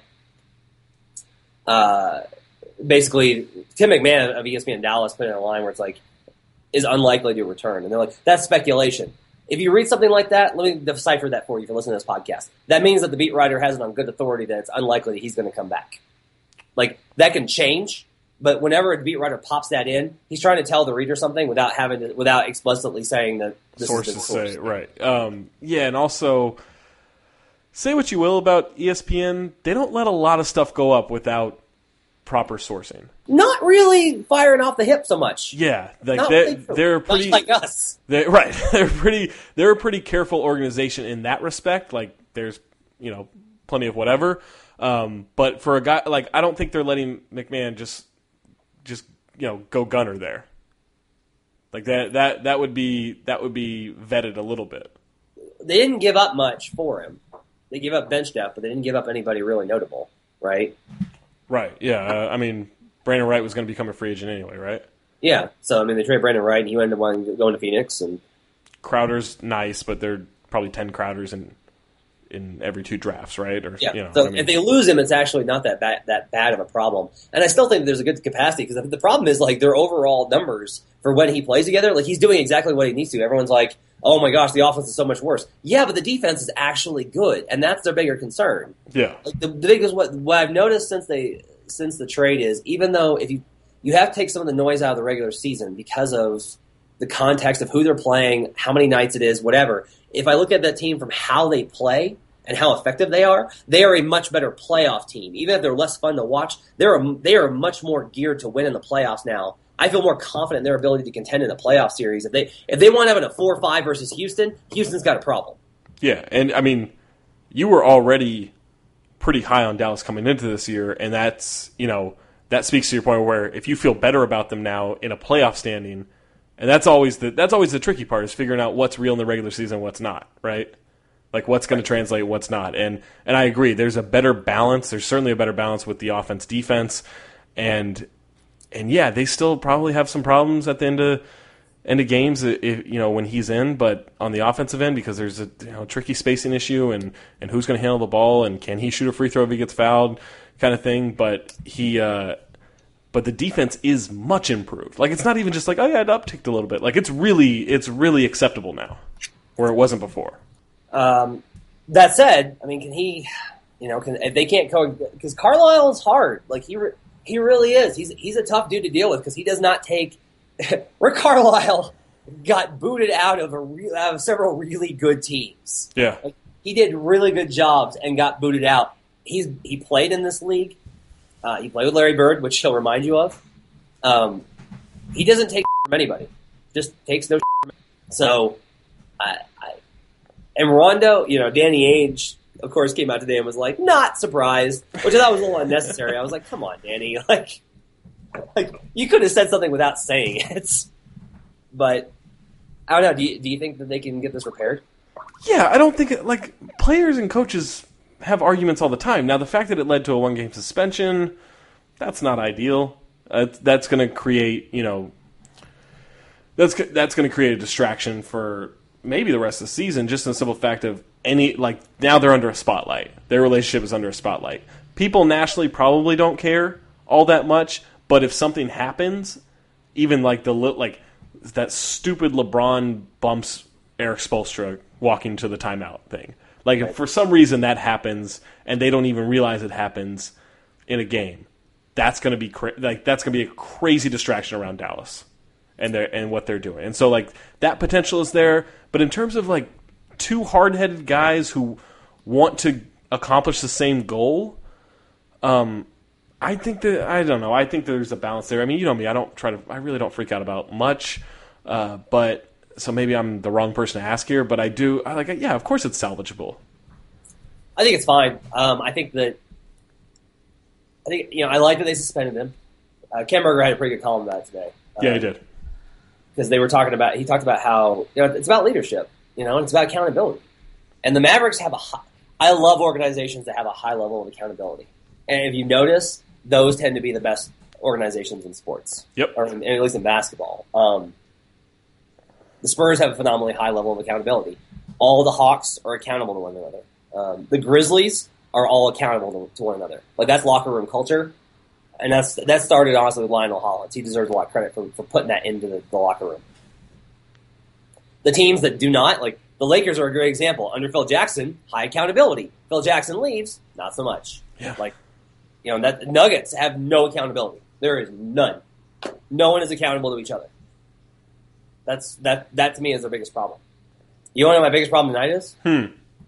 Speaker 2: uh, basically, Tim McMahon of E S P N Dallas put in a line where it's like, is unlikely to return. And they're like, that's speculation. If you read something like that, let me decipher that for you if you're listening to this podcast. That means that the beat writer has it on good authority that it's unlikely that he's going to come back. Like, that can change. But whenever a beat writer pops that in, he's trying to tell the reader something without having to, without explicitly saying that this
Speaker 1: sources
Speaker 2: is the source.
Speaker 1: say right. Um, yeah, and also say what you will about E S P N, they don't let a lot of stuff go up without proper sourcing.
Speaker 2: Not really firing off the hip so much.
Speaker 1: Yeah, like
Speaker 2: Not
Speaker 1: they're,
Speaker 2: really,
Speaker 1: they're pretty
Speaker 2: like us.
Speaker 1: They're, right, they're pretty. They're a pretty careful organization in that respect. Like there's you know plenty of whatever, um, but for a guy like I don't think they're letting McMahon just. just you know go gunner there like that that that would be that would be vetted a little bit.
Speaker 2: They didn't give up much for him. They gave up bench depth, but they didn't give up anybody really notable, right?
Speaker 1: Right. Yeah. Uh, I mean, Brandon Wright was going to become a free agent anyway, right?
Speaker 2: Yeah. So I mean, they traded Brandon Wright, and he ended up going to Phoenix. And
Speaker 1: Crowder's nice, but there are probably ten Crowders in in every two drafts, right? Or
Speaker 2: yeah.
Speaker 1: You know,
Speaker 2: so
Speaker 1: I mean,
Speaker 2: if they lose him, it's actually not that bad that bad of a problem. And I still think there's a good capacity because the problem is like their overall numbers for when he plays together. Like he's doing exactly what he needs to. Everyone's like, oh my gosh, the offense is so much worse. Yeah, but the defense is actually good, and that's their bigger concern.
Speaker 1: Yeah.
Speaker 2: Like the, the biggest what what I've noticed since they since the trade is even though if you you have to take some of the noise out of the regular season because of the context of who they're playing, how many nights it is, whatever. If I look at that team from how they play and how effective they are, they are a much better playoff team. Even if they're less fun to watch, they're a, they are much more geared to win in the playoffs now. I feel more confident in their ability to contend in the playoff series. If they if they wind up in a four or five versus Houston, Houston's got a problem.
Speaker 1: Yeah, and I mean, you were already pretty high on Dallas coming into this year, and that's you know that speaks to your point where if you feel better about them now in a playoff standing, and that's always the that's always the tricky part is figuring out what's real in the regular season, and what's not, right? Like what's going to translate, what's not, and and I agree. There's a better balance. There's certainly a better balance with the offense, defense, and and yeah, they still probably have some problems at the end of end of games, if, you know, when he's in. But on the offensive end, because there's a you know tricky spacing issue, and, and who's going to handle the ball, and can he shoot a free throw if he gets fouled, kind of thing. But he uh, but the defense is much improved. Like, it's not even just like, oh yeah, it upticked a little bit. Like, it's really it's really acceptable now, where it wasn't before.
Speaker 2: Um, that said, I mean, can he, you know, can if they can't co because Carlisle is hard. Like he re, he really is. He's he's a tough dude to deal with because he does not take. Rick Carlisle got booted out of a re, out of several really good teams.
Speaker 1: Yeah,
Speaker 2: like, he did really good jobs and got booted out. He's he played in this league. Uh, he played with Larry Bird, which he'll remind you of. Um, he doesn't take from anybody. Just takes no from anybody. So, I, I, and Rondo, you know, Danny Ainge, of course, came out today and was like, not surprised, which I thought was a little unnecessary. I was like, come on, Danny. Like, like you could have said something without saying it. But, I don't know. Do you, do you think that they can get this repaired?
Speaker 1: Yeah, I don't think, it, like, players and coaches have arguments all the time. Now, the fact that it led to a one-game suspension, that's not ideal. Uh, that's going to create, you know, that's that's going to create a distraction for maybe the rest of the season, just in the simple fact of any, like, now they're under a spotlight. Their relationship is under a spotlight. People nationally probably don't care all that much, but if something happens, even like the, like, that stupid LeBron bumps Eric Spoelstra walking to the timeout thing. Like, if for some reason that happens and they don't even realize it happens in a game, that's going to be cra- like that's going to be a crazy distraction around Dallas and their and what they're doing. And so, like, that potential is there. But in terms of, like, two hard-headed guys who want to accomplish the same goal, um, I think that I don't know. I think there's a balance there. I mean, you know me. I don't try to. I really don't freak out about much, uh, but. So maybe I'm the wrong person to ask here, but I do. I like. Yeah, of course it's salvageable.
Speaker 2: I think it's fine. Um, I think that. I think you know. I like that they suspended him. Uh, Ken Berger had a pretty good column about it today. Um,
Speaker 1: Yeah, he did.
Speaker 2: Because they were talking about. He talked about how you know it's about leadership, you know, and it's about accountability. And the Mavericks have a. High, I love organizations that have a high level of accountability. And if you notice, those tend to be the best organizations in sports.
Speaker 1: Yep.
Speaker 2: Or in, at least in basketball. Um, The Spurs have a phenomenally high level of accountability. All the Hawks are accountable to one another. Um, the Grizzlies are all accountable to, to one another. Like, that's locker room culture, and that's that started honestly with Lionel Hollins. He deserves a lot of credit for, for putting that into the, the locker room. The teams that do not, like the Lakers, are a great example. Under Phil Jackson, high accountability. Phil Jackson leaves, not so much.
Speaker 1: Yeah.
Speaker 2: Like, you know, that Nuggets have no accountability. There is none. No one is accountable to each other. That's that. That to me is their biggest problem. You want to know what my biggest problem tonight is?
Speaker 1: Hmm.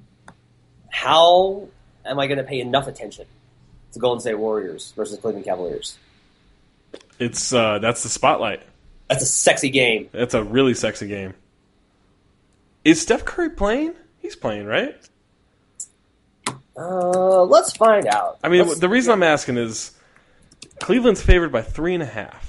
Speaker 2: How am I going to pay enough attention to Golden State Warriors versus Cleveland Cavaliers?
Speaker 1: It's uh, that's the spotlight.
Speaker 2: That's a sexy game.
Speaker 1: That's a really sexy game. Is Steph Curry playing? He's playing, right?
Speaker 2: Uh, let's find out.
Speaker 1: I mean,
Speaker 2: let's,
Speaker 1: the reason I'm asking is Cleveland's favored by three and a half.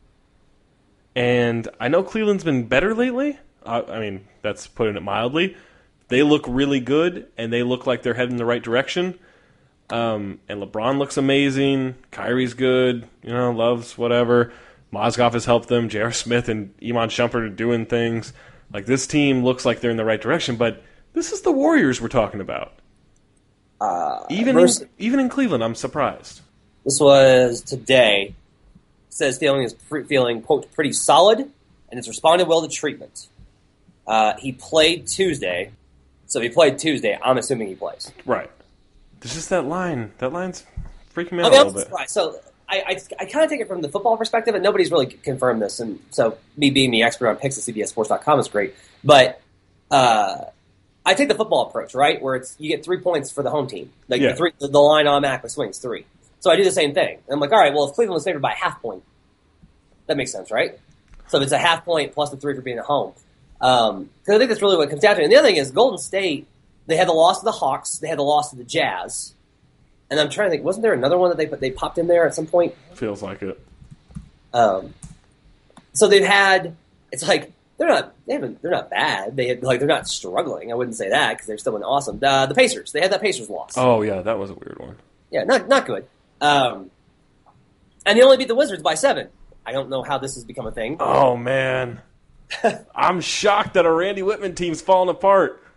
Speaker 1: And I know Cleveland's been better lately. Uh, I mean, that's putting it mildly. They look really good, and they look like they're heading in the right direction. Um, and LeBron looks amazing. Kyrie's good. You know, loves whatever. Mozgov has helped them. J R. Smith and Iman Shumpert are doing things. Like, this team looks like they're in the right direction, but this is the Warriors we're talking about.
Speaker 2: Uh,
Speaker 1: even
Speaker 2: versus,
Speaker 1: in, even in Cleveland, I'm surprised.
Speaker 2: This was today. Says feeling is pre- feeling quote pretty solid and has responded well to treatment. Uh, he played Tuesday, so if he played Tuesday, I'm assuming he plays.
Speaker 1: Right. There's just that line. That line's freaking me out
Speaker 2: I mean,
Speaker 1: a little bit.
Speaker 2: Right. So I, I, I kind of take it from the football perspective, and nobody's really confirmed this. And so me being the expert on picks at C B S Sports dot com is great, but uh, I take the football approach, right, where it's you get three points for the home team. Like
Speaker 1: yeah.
Speaker 2: the, three, the, the line automatically swings three. So I do the same thing. I'm like, all right, well, if Cleveland was favored by a half point, that makes sense, right? So if it's a half point plus the three for being at home. Um, because I think that's really what it comes down to. And the other thing is Golden State, they had the loss to the Hawks, they had the loss to the Jazz. And I'm trying to think, wasn't there another one that they they popped in there at some point?
Speaker 1: Feels like it.
Speaker 2: Um, so they've had, it's like, they're not, they haven't, they're not bad. They had, like, they're not struggling. I wouldn't say that because they're still been awesome. The, the Pacers, they had that Pacers loss.
Speaker 1: Oh, yeah, that was a weird one.
Speaker 2: Yeah, not not good. Um, and they only beat the Wizards by seven. I don't know how this has become a thing.
Speaker 1: Oh, man. I'm shocked that our Randy Whitman team's falling apart.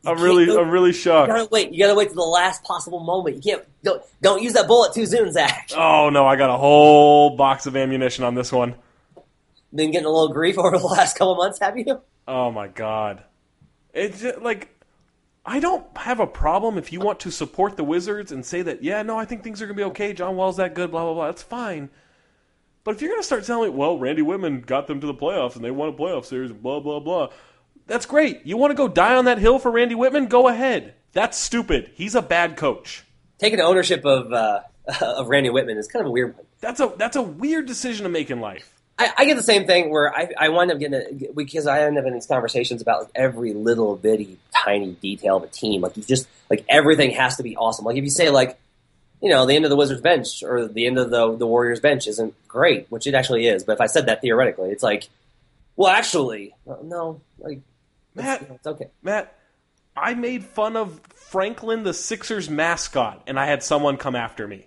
Speaker 1: I'm really,
Speaker 2: go,
Speaker 1: I'm really
Speaker 2: You
Speaker 1: shocked.
Speaker 2: gotta wait. You gotta wait to the last possible moment. You can't. Don't, don't use that bullet too soon, Zach.
Speaker 1: Oh no, I got a whole box of ammunition on this one.
Speaker 2: Been getting a little grief over the last couple months, have you?
Speaker 1: Oh my god, it's just, like I don't have a problem if you want to support the Wizards and say that. Yeah, no, I think things are gonna be okay. John Wall's that good. Blah blah blah. That's fine. But if you're gonna start telling me, well, Randy Whitman got them to the playoffs and they won a playoff series, blah blah blah. That's great. You want to go die on that hill for Randy Whitman? Go ahead. That's stupid. He's a bad coach.
Speaker 2: Taking ownership of uh, of Randy Whitman is kind of a weird one.
Speaker 1: That's a that's a weird decision to make in life.
Speaker 2: I, I get the same thing where I, I wind up getting a, because I end up in these conversations about like every little bitty tiny detail of a team. Like you just like everything has to be awesome. Like if you say like, you know, the end of the Wizards bench or the end of the the Warriors bench isn't great, which it actually is. But if I said that theoretically, it's like, well, actually, no, like.
Speaker 1: Matt,
Speaker 2: It's, it's okay.
Speaker 1: Matt, I made fun of Franklin, the Sixers mascot, and I had someone come after me.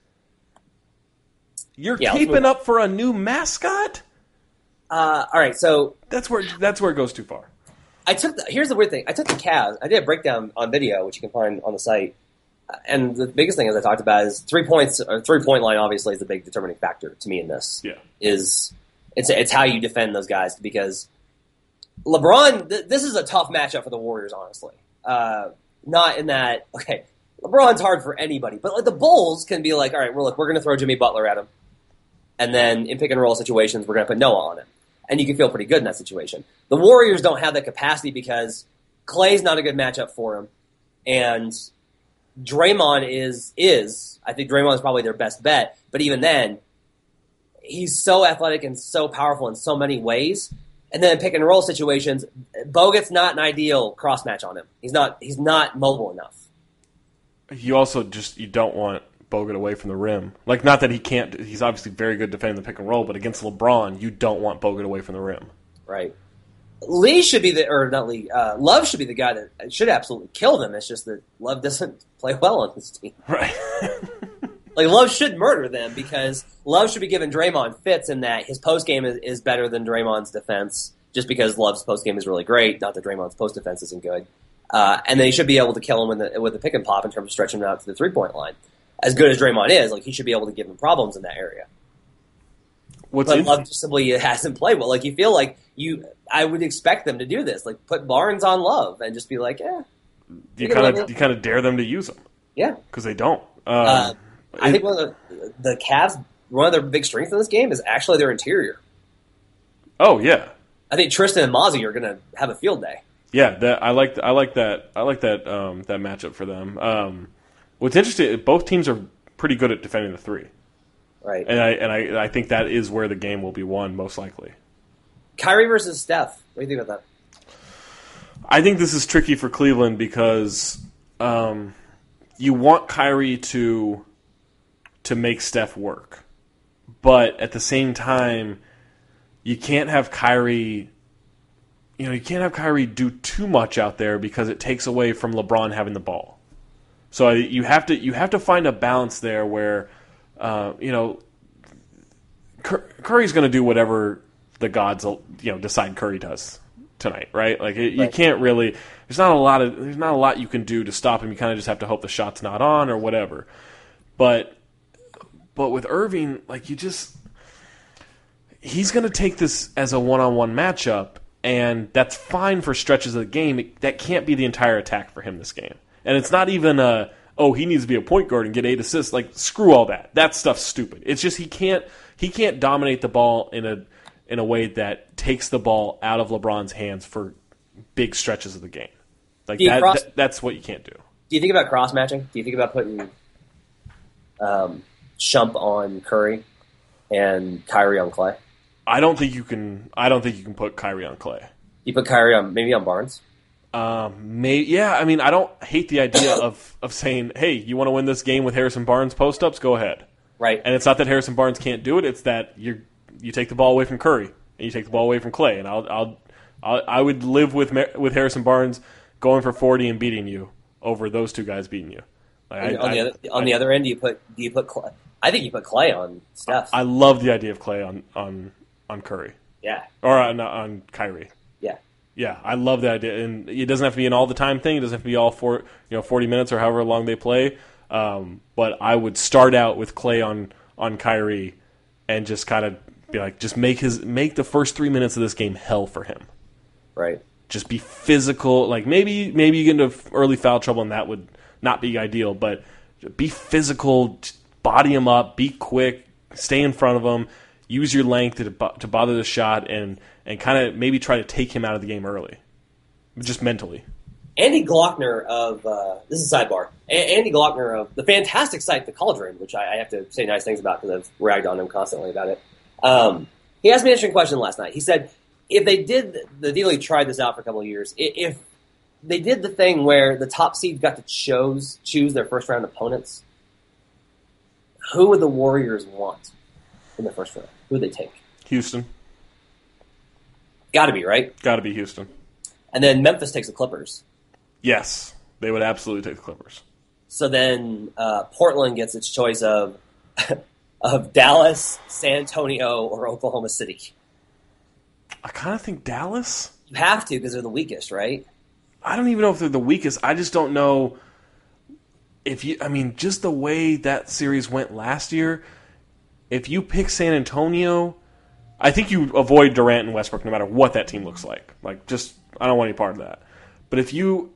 Speaker 1: You're
Speaker 2: Yeah,
Speaker 1: caping up for a new mascot?
Speaker 2: Uh, all right, so
Speaker 1: That's where that's where it goes too far.
Speaker 2: I took. The, here's the weird thing. I took the Cavs. I did a breakdown on video, which you can find on the site. And the biggest thing, as I talked about, is three points. Or three point line obviously is the big determining factor to me in this.
Speaker 1: Yeah,
Speaker 2: is it's it's how you defend those guys because LeBron. Th- this is a tough matchup for the Warriors, honestly. Uh, not in that okay. LeBron's hard for anybody, but like the Bulls can be like, all right, we're look, we're going to throw Jimmy Butler at him, and then in pick and roll situations, we're going to put Noah on him, and you can feel pretty good in that situation. The Warriors don't have that capacity because Clay's not a good matchup for him, and Draymond is is I think Draymond is probably their best bet, but even then, he's so athletic and so powerful in so many ways. And then in pick and roll situations, Bogut's not an ideal cross match on him. He's not he's not mobile enough.
Speaker 1: you also just you don't want Bogut away from the rim. Like, not that he can't. He's obviously very good defending the pick and roll, but against LeBron, you don't want Bogut away from the rim.
Speaker 2: Right. Lee should be the, or not Lee, uh, Love should be the guy that should absolutely kill them. It's just that Love doesn't play well on this team.
Speaker 1: Right.
Speaker 2: Like, Love should murder them because Love should be giving Draymond fits in that his post game is, is better than Draymond's defense just because Love's post game is really great, not that Draymond's post defense isn't good. Uh, and then he should be able to kill him with the, with the pick and pop in terms of stretching him out to the three point line. As good as Draymond is, like, he should be able to give him problems in that area.
Speaker 1: What's
Speaker 2: But
Speaker 1: in-
Speaker 2: Love just simply hasn't played well. Like, you feel like you, I would expect them to do this. Like, put Barnes on Love and just be like, eh.
Speaker 1: you kind of you kind of dare them to use them
Speaker 2: Yeah.
Speaker 1: because they don't. Um,
Speaker 2: Uh, I
Speaker 1: it-
Speaker 2: think one of the, the Cavs, one of their big strengths in this game is actually their interior.
Speaker 1: oh yeah,
Speaker 2: I think Tristan and Mozzie are going to have a field day.
Speaker 1: yeah. That I like. I like that. I like that. Um, that matchup for them. Um, what's interesting, both teams are pretty good at defending the three,
Speaker 2: Right.
Speaker 1: and I and I, I think that is where the game will be won most likely.
Speaker 2: Kyrie versus Steph. What do you think about that?
Speaker 1: I think this is tricky for Cleveland because um, you want Kyrie to to make Steph work, but at the same time, you can't have Kyrie. You know, you can't have Kyrie do too much out there because it takes away from LeBron having the ball. So you have to you have to find a balance there where, uh, you know, Cur- Curry's going to do whatever the gods you know decide Curry does tonight, right? Like it, you
Speaker 2: Right.
Speaker 1: can't really. There's not a lot of there's not a lot you can do to stop him. You kind of just have to hope the shot's not on or whatever. But but with Irving, like you just he's going to take this as a one-on-one matchup, and that's fine for stretches of the game. It, that can't be the entire attack for him this game. And it's not even a, oh, he needs to be a point guard and get eight assists. Like, screw all that. That stuff's stupid. It's just he can't he can't dominate the ball in a in a way that takes the ball out of LeBron's hands for big stretches of the game. Like
Speaker 2: Do you
Speaker 1: that,
Speaker 2: cross-
Speaker 1: that that's what you can't do.
Speaker 2: Do you think about cross matching? Do you think about putting um, Shump on Curry and Kyrie on Clay?
Speaker 1: I don't think you can I don't think you can put Kyrie on Clay.
Speaker 2: You put Kyrie on maybe on Barnes?
Speaker 1: Um, may, yeah, I mean, I don't hate the idea of, of saying, hey, you want to win this game with Harrison Barnes post-ups? Go ahead.
Speaker 2: Right.
Speaker 1: And it's not that Harrison Barnes can't do it. It's that you you take the ball away from Curry and you take the ball away from Clay. And I'll, I'll, I'll I would live with with Harrison Barnes going for forty and beating you over those two guys beating you. Like,
Speaker 2: on,
Speaker 1: I,
Speaker 2: on the
Speaker 1: I-
Speaker 2: other, on
Speaker 1: I-
Speaker 2: the other end, do you put do you put Clay? I think you put Clay on Steph.
Speaker 1: I love the idea of Clay on on, on Curry
Speaker 2: yeah.
Speaker 1: or on, on Kyrie.
Speaker 2: Yeah.
Speaker 1: Yeah, I love that idea, and it doesn't have to be an all the time thing. It doesn't have to be all four, you know, forty minutes or however long they play. Um, but I would start out with Clay on on Kyrie, and just kind of be like, just make his make the first three minutes of this game hell for him.
Speaker 2: Right.
Speaker 1: Just be physical. Like maybe maybe you get into early foul trouble, and that would not be ideal. But be physical, body him up, be quick, stay in front of him, use your length to to bother the shot, and and kind of maybe try to take him out of the game early, just mentally.
Speaker 2: Andy Glockner of, uh, this is a sidebar, A- Andy Glockner of the fantastic site The Cauldron, which I, I have to say nice things about because I've ragged on him constantly about it. Um, he asked me an interesting question last night. He said, if they did, the D League tried this out for a couple of years, if they did the thing where the top seeds got to choose, choose their first round opponents, who would the Warriors want in the first round? Who would they take?
Speaker 1: Houston.
Speaker 2: Got to be, right?
Speaker 1: Got to be Houston.
Speaker 2: And then Memphis takes the Clippers.
Speaker 1: Yes, they would absolutely take the Clippers.
Speaker 2: So then uh, Portland gets its choice of of Dallas, San Antonio, or Oklahoma City.
Speaker 1: I kind of think Dallas.
Speaker 2: You have to because they're the weakest, right?
Speaker 1: I don't even know if they're the weakest. I just don't know if you. I mean, just the way that series went last year. If you pick San Antonio, I think you avoid Durant and Westbrook no matter what that team looks like. Like, just I don't want any part of that. But if you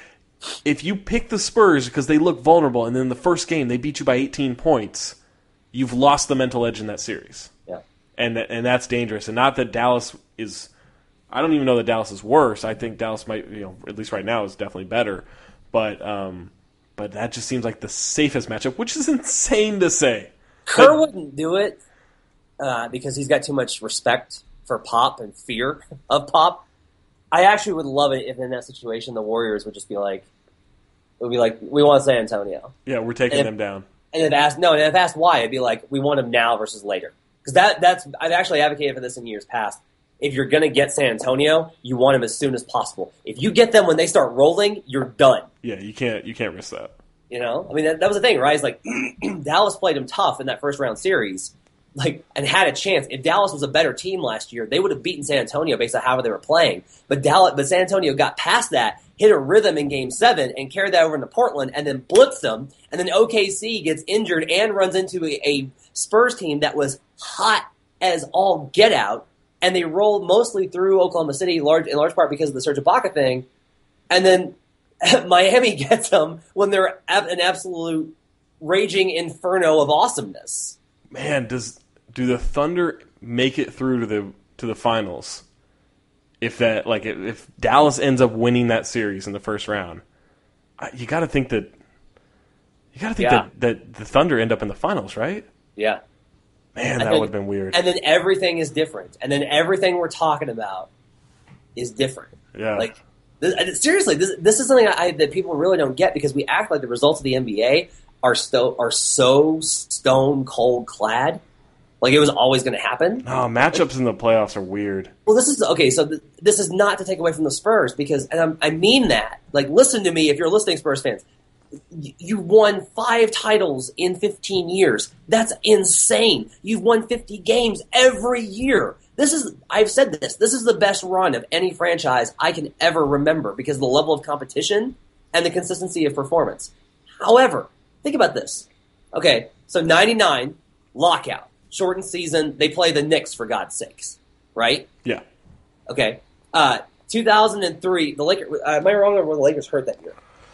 Speaker 1: if you pick the Spurs because they look vulnerable, and then in the first game they beat you by eighteen points, you've lost the mental edge in that series.
Speaker 2: Yeah,
Speaker 1: and and that's dangerous. And not that Dallas is. I don't even know that Dallas is worse. I think Dallas might, you know, at least right now, is definitely better. But um, but that just seems like the safest matchup, which is insane to say.
Speaker 2: Kerr
Speaker 1: but,
Speaker 2: wouldn't do it uh, because he's got too much respect for Pop and fear of Pop. I actually would love it if in that situation the Warriors would just be like, it would be like, we want San Antonio.
Speaker 1: Yeah, we're taking
Speaker 2: if,
Speaker 1: them down.
Speaker 2: And if asked, no, and if asked why, it'd be like, we want them now versus later. Because that, that's, I've actually advocated for this in years past. If you're going to get San Antonio, you want them as soon as possible. If you get them when they start rolling, you're done.
Speaker 1: Yeah, you can't, you can't risk that.
Speaker 2: You know? I mean, that, that was the thing, right? It's like, Dallas played them tough in that first round series. Like, and had a chance. If Dallas was a better team last year, they would have beaten San Antonio based on how they were playing. But Dallas, but San Antonio got past that, hit a rhythm in Game Seven, and carried that over into Portland, and then blitzed them. And then O K C gets injured and runs into a, a Spurs team that was hot as all get out, and they rolled mostly through Oklahoma City, large in large part because of the Serge Ibaka thing. And then Miami gets them when they're an absolute raging inferno of awesomeness.
Speaker 1: Man, does do the Thunder make it through to the to the finals? If that like if Dallas ends up winning that series in the first round, you got to think that you got to think
Speaker 2: yeah.
Speaker 1: that, that the Thunder end up in the finals, right?
Speaker 2: Yeah,
Speaker 1: man, that would have been weird.
Speaker 2: And then everything is different, and then everything we're talking about is different.
Speaker 1: Yeah,
Speaker 2: like this, seriously, this this is something I, that people really don't get because we act like the results of the N B A are sto- are so stone cold clad, like it was always going to happen.
Speaker 1: No, matchups in the playoffs are weird.
Speaker 2: Well, this is okay. So th- this is not to take away from the Spurs because, and I'm, I mean that. Like, listen to me if you're listening, Spurs fans. Y- you won five titles in fifteen years. That's insane. You've won fifty games every year. This is, I've said this. This is the best run of any franchise I can ever remember because of the level of competition and the consistency of performance. However, think about this. Okay, so ninety-nine, lockout, shortened season. They play the Knicks, for God's sakes, right?
Speaker 1: Yeah.
Speaker 2: Okay. Uh, two thousand three, the Lakers, uh, am I wrong or were the Lakers hurt that year?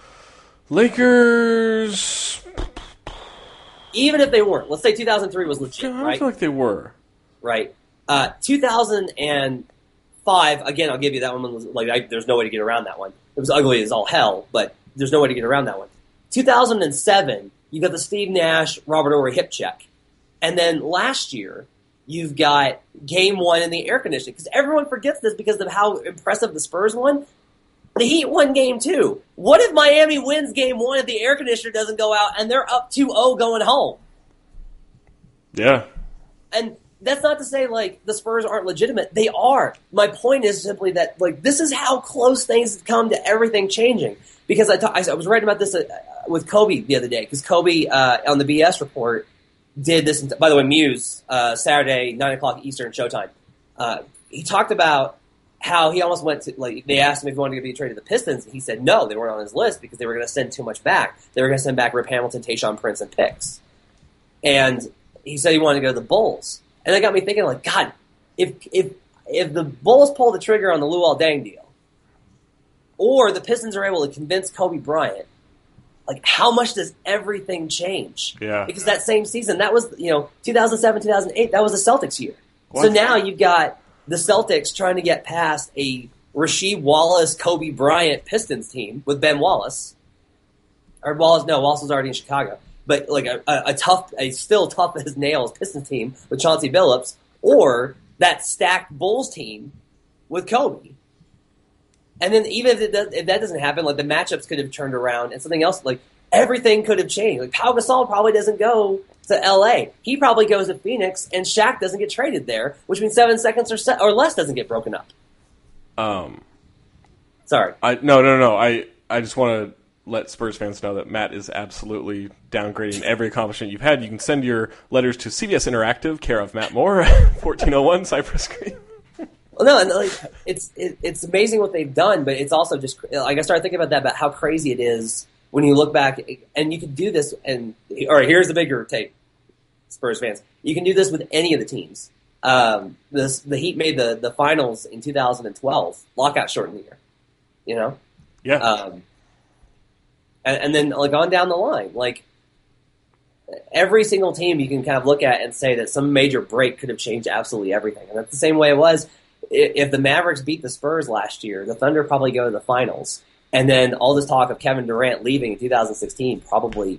Speaker 1: Lakers...
Speaker 2: Even if they weren't. Let's say two thousand three was legit,
Speaker 1: I
Speaker 2: right?
Speaker 1: feel like they were.
Speaker 2: Right. Uh, two thousand five, again, I'll give you that one. Was, like, I, there's no way to get around that one. It was ugly as all hell, but there's no way to get around that one. two thousand seven, you got the Steve Nash, Robert Horry hip check. And then last year, you've got game one in the air conditioning. Because everyone forgets this because of how impressive the Spurs won. The Heat won game two. What if Miami wins game one if the air conditioner doesn't go out and they're up two oh going home?
Speaker 1: Yeah.
Speaker 2: And that's not to say, like, the Spurs aren't legitimate. They are. My point is simply that, like, this is how close things come to everything changing. Because I, ta- I was writing about this uh, with Kobe the other day. Because Kobe, uh, on the B S report, did this. By the way, Muse, uh, Saturday, nine o'clock Eastern Showtime. Uh, he talked about how he almost went to, like, they asked him if he wanted to be traded to the Pistons, and he said no, they weren't on his list because they were going to send too much back. They were going to send back Rip Hamilton, Tayshaun Prince, and picks. And he said he wanted to go to the Bulls. And that got me thinking, like, God, if if if the Bulls pull the trigger on the Luol Deng deal, or the Pistons are able to convince Kobe Bryant, like, how much does everything change?
Speaker 1: Yeah.
Speaker 2: Because that same season, that was, you know, two thousand seven, two thousand eight, that was the Celtics year.
Speaker 1: What?
Speaker 2: So now you've got the Celtics trying to get past a Rasheed Wallace, Kobe Bryant Pistons team with Ben Wallace. Or Wallace, no, Wallace was already in Chicago. But like a, a, a tough, a still tough as nails Pistons team with Chauncey Billups, or that stacked Bulls team with Kobe. And then even if, it does, if that doesn't happen, like the matchups could have turned around and something else, like everything could have changed. Like Pau Gasol probably doesn't go to L A. He probably goes to Phoenix, and Shaq doesn't get traded there, which means seven seconds or se- or less doesn't get broken up.
Speaker 1: Um,
Speaker 2: Sorry.
Speaker 1: I no no no. I I just want to let Spurs fans know that Matt is absolutely downgrading every accomplishment you've had. You can send your letters to C B S Interactive, care of Matt Moore, fourteen oh one Cypress Creek.
Speaker 2: Well, no, and like it's it, it's amazing what they've done, but it's also just like I started thinking about that about how crazy it is when you look back, and you can do this. And all right, here's the bigger take, Spurs fans. You can do this with any of the teams. Um, this the Heat made the the finals in two thousand twelve, lockout shortened the year. You know,
Speaker 1: Yeah.
Speaker 2: um, and, and then like on down the line, like every single team you can kind of look at and say that some major break could have changed absolutely everything, and that's the same way it was. If the Mavericks beat the Spurs last year, the Thunder probably go to the finals. And then all this talk of Kevin Durant leaving in two thousand sixteen probably,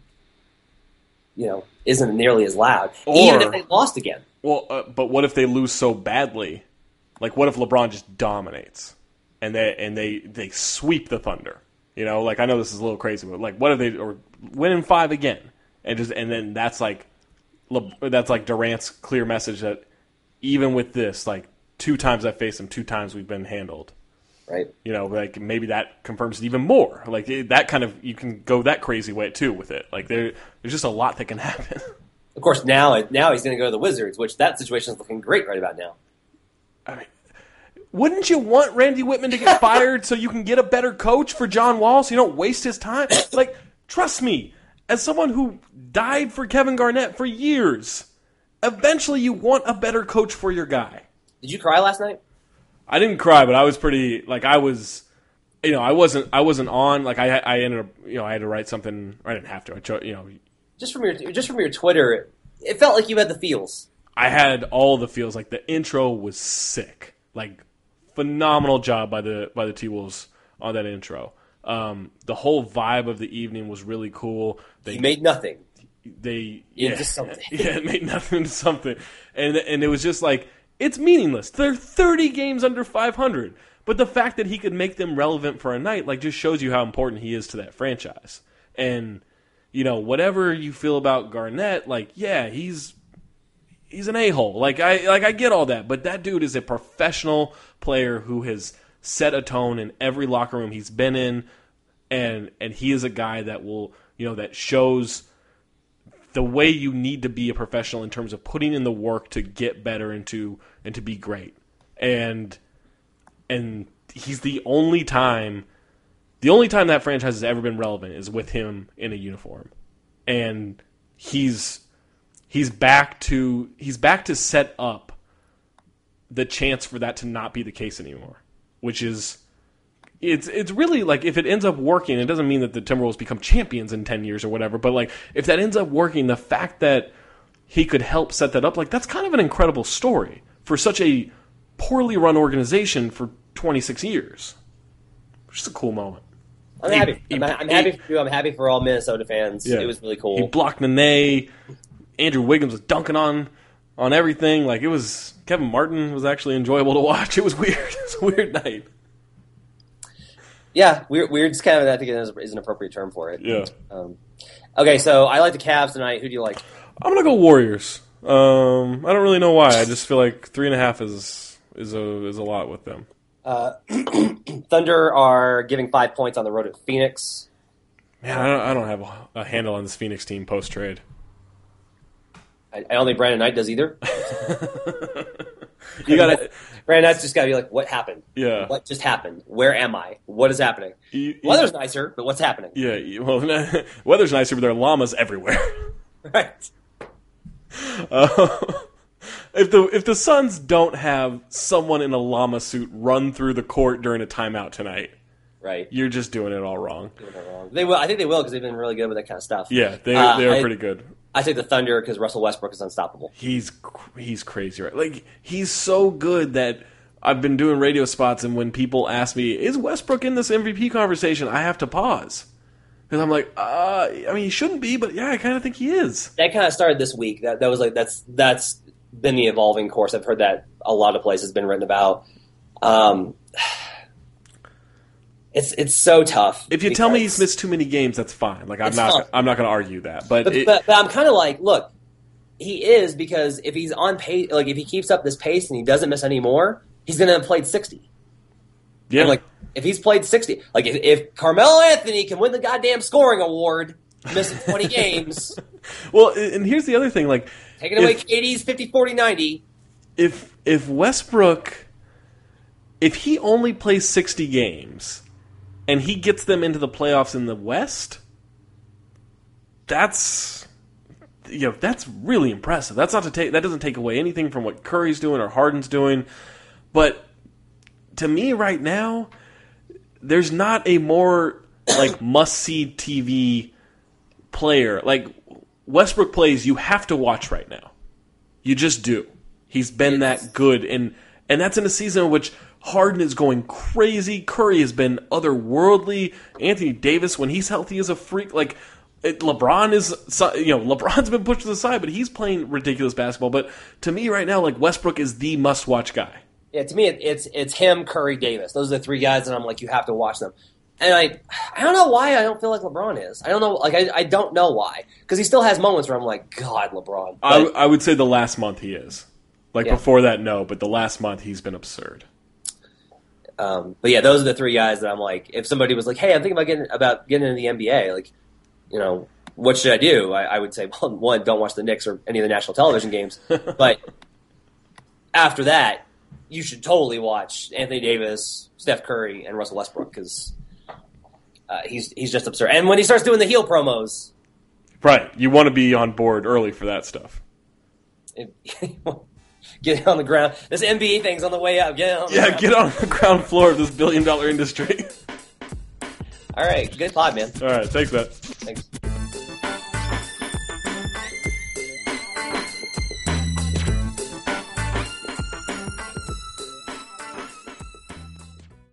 Speaker 2: you know, isn't nearly as loud.
Speaker 1: Or,
Speaker 2: even if they lost again.
Speaker 1: Well, uh, but what if they lose so badly? Like, what if LeBron just dominates and they and they, they sweep the Thunder? You know, like I know this is a little crazy, but like, what if they or win in five again? And just and then that's like Le, that's like Durant's clear message that even with this, like. Two times I faced them, two times we've been handled.
Speaker 2: Right.
Speaker 1: You know, like maybe that confirms it even more. Like that kind of, you can go that crazy way too with it. Like there, there's just a lot that can happen.
Speaker 2: Of course, now now he's going to go to the Wizards, which that situation is looking great right about now.
Speaker 1: I mean, wouldn't you want Randy Whitman to get fired so you can get a better coach for John Wall so you don't waste his time? Like, trust me, as someone who died for Kevin Garnett for years, eventually you want a better coach for your guy.
Speaker 2: Did you cry last night?
Speaker 1: I didn't cry, but I was pretty like I was, you know, I wasn't I wasn't on like I I ended up you know I had to write something. I didn't have to. I cho- you know
Speaker 2: just from your just from your Twitter, it felt like you had the feels.
Speaker 1: I had all the feels. Like the intro was sick, like phenomenal job by the by the T Wolves on that intro. Um, the whole vibe of the evening was really cool. They
Speaker 2: you made nothing.
Speaker 1: They
Speaker 2: into
Speaker 1: yeah,
Speaker 2: something.
Speaker 1: yeah, it made nothing into something, and and it was just like. It's meaningless. They're thirty games under five hundred. But the fact that he could make them relevant for a night, like, just shows you how important he is to that franchise. And, you know, whatever you feel about Garnett, like, yeah, he's he's an a-hole. Like I like I get all that, but that dude is a professional player who has set a tone in every locker room he's been in, and and he is a guy that will, you know, that shows the way you need to be a professional in terms of putting in the work to get better and to and to be great. And and he's the only time the only time that franchise has ever been relevant is with him in a uniform. And he's he's back to he's back to set up the chance for that to not be the case anymore. Which is It's it's really like if it ends up working, it doesn't mean that the Timberwolves become champions in ten years or whatever, but like if that ends up working, the fact that he could help set that up, like that's kind of an incredible story for such a poorly run organization for twenty-six years. Just a cool moment.
Speaker 2: I'm
Speaker 1: he,
Speaker 2: happy.
Speaker 1: He,
Speaker 2: I'm, I'm
Speaker 1: he,
Speaker 2: happy for you. I'm happy for all Minnesota fans.
Speaker 1: Yeah.
Speaker 2: It was really cool.
Speaker 1: He blocked Nene. Andrew Wiggins was dunking on on everything. Like it was Kevin Martin was actually enjoyable to watch. It was weird. It was a weird night.
Speaker 2: Yeah, weird. Weird's kind of, I think, is, is an appropriate term for it.
Speaker 1: Yeah.
Speaker 2: Um, okay, so I like the Cavs tonight. Who do you like?
Speaker 1: I'm gonna go Warriors. Um, I don't really know why. I just feel like three and a half is is a is a lot with them.
Speaker 2: Uh, Thunder are giving five points on the road at Phoenix.
Speaker 1: Man, I don't, I don't have a, a handle on this Phoenix team post trade.
Speaker 2: I, I don't think Brandon Knight does either.
Speaker 1: You gotta,
Speaker 2: Brandon, that's just gotta be like, what happened?
Speaker 1: yeah.
Speaker 2: What just happened? Where am I? What is happening?
Speaker 1: You, you,
Speaker 2: Weather's nicer, but what's happening?
Speaker 1: yeah. You, well, weather's nicer, but there are llamas everywhere.
Speaker 2: Right.
Speaker 1: Uh, if the if the Suns don't have someone in a llama suit run through the court during a timeout tonight,
Speaker 2: Right.
Speaker 1: you're just doing it all wrong.
Speaker 2: Doing it wrong. They will. I think they will because they've been really good with that kind of stuff.
Speaker 1: Yeah, they
Speaker 2: Uh,
Speaker 1: they are
Speaker 2: I-
Speaker 1: pretty good.
Speaker 2: I take the Thunder because Russell Westbrook is unstoppable.
Speaker 1: He's cr- he's crazy, right? Like he's so good that I've been doing radio spots, and when people ask me, "Is Westbrook in this M V P conversation?" I have to pause because I'm like, uh, I mean, he shouldn't be, but yeah, I kind of think he is.
Speaker 2: That kind of started this week. That that was like that's that's been the evolving course. I've heard that a lot of places been written about. Um, it's it's so tough.
Speaker 1: If you tell me
Speaker 2: because-
Speaker 1: he's missed too many games, that's fine. Like I'm
Speaker 2: It's
Speaker 1: not
Speaker 2: fine.
Speaker 1: I'm not going to argue that, but,
Speaker 2: But,
Speaker 1: it,
Speaker 2: but, but I'm kind of like, look, he is because if he's on pace, like if he keeps up this pace and he doesn't miss any more, he's going to have played sixty.
Speaker 1: yeah,
Speaker 2: And like if he's played sixty, like if, if Carmelo Anthony can win the goddamn scoring award, missing twenty games,
Speaker 1: well, and here's the other thing, like
Speaker 2: taking away
Speaker 1: if-
Speaker 2: K D's fifty, forty, ninety.
Speaker 1: if if Westbrook, if he only plays sixty games and he gets them into the playoffs in the West, that's you know that's really impressive. That's not to take that doesn't take away anything from what Curry's doing or Harden's doing, but to me right now, there's not a more like must see T V player like Westbrook plays. You have to watch right now. You just do. He's been
Speaker 2: It's-
Speaker 1: that good, and and that's in a season in which Harden is going crazy. Curry has been otherworldly. Anthony Davis, when he's healthy, is a freak. Like it, LeBron is, you know, LeBron's been pushed to the side, but he's playing ridiculous basketball. But to me, right now, like Westbrook is the must-watch guy.
Speaker 2: Yeah, to me, it, it's it's him, Curry, Davis. Those are the three guys, and I'm like, you have to watch them. And I, I don't know why I don't feel like LeBron is. I don't know, like I, I don't know why, because he still has moments where I'm like, God, LeBron.
Speaker 1: I,
Speaker 2: But,
Speaker 1: I would say the last month he is. Like
Speaker 2: Yeah.
Speaker 1: before that, no, but the last month he's been absurd.
Speaker 2: um, but yeah, those are the three guys that I'm like, if somebody was like, hey, I'm thinking about getting about getting into the N B A, like, you know, what should I do? I, I would say, well, one, don't watch the Knicks or any of the national television games. But after that, you should totally watch Anthony Davis, Steph Curry, and Russell Westbrook because uh, he's he's just absurd. And when he starts doing the heel promos,
Speaker 1: Right. You want to be on board early for that stuff.
Speaker 2: it, get on the ground. This N B A thing's on the way up. Get on the
Speaker 1: Yeah,
Speaker 2: ground.
Speaker 1: get on the ground floor of this billion dollar industry.
Speaker 2: All right, good pod, man.
Speaker 1: All right, thanks, Matt.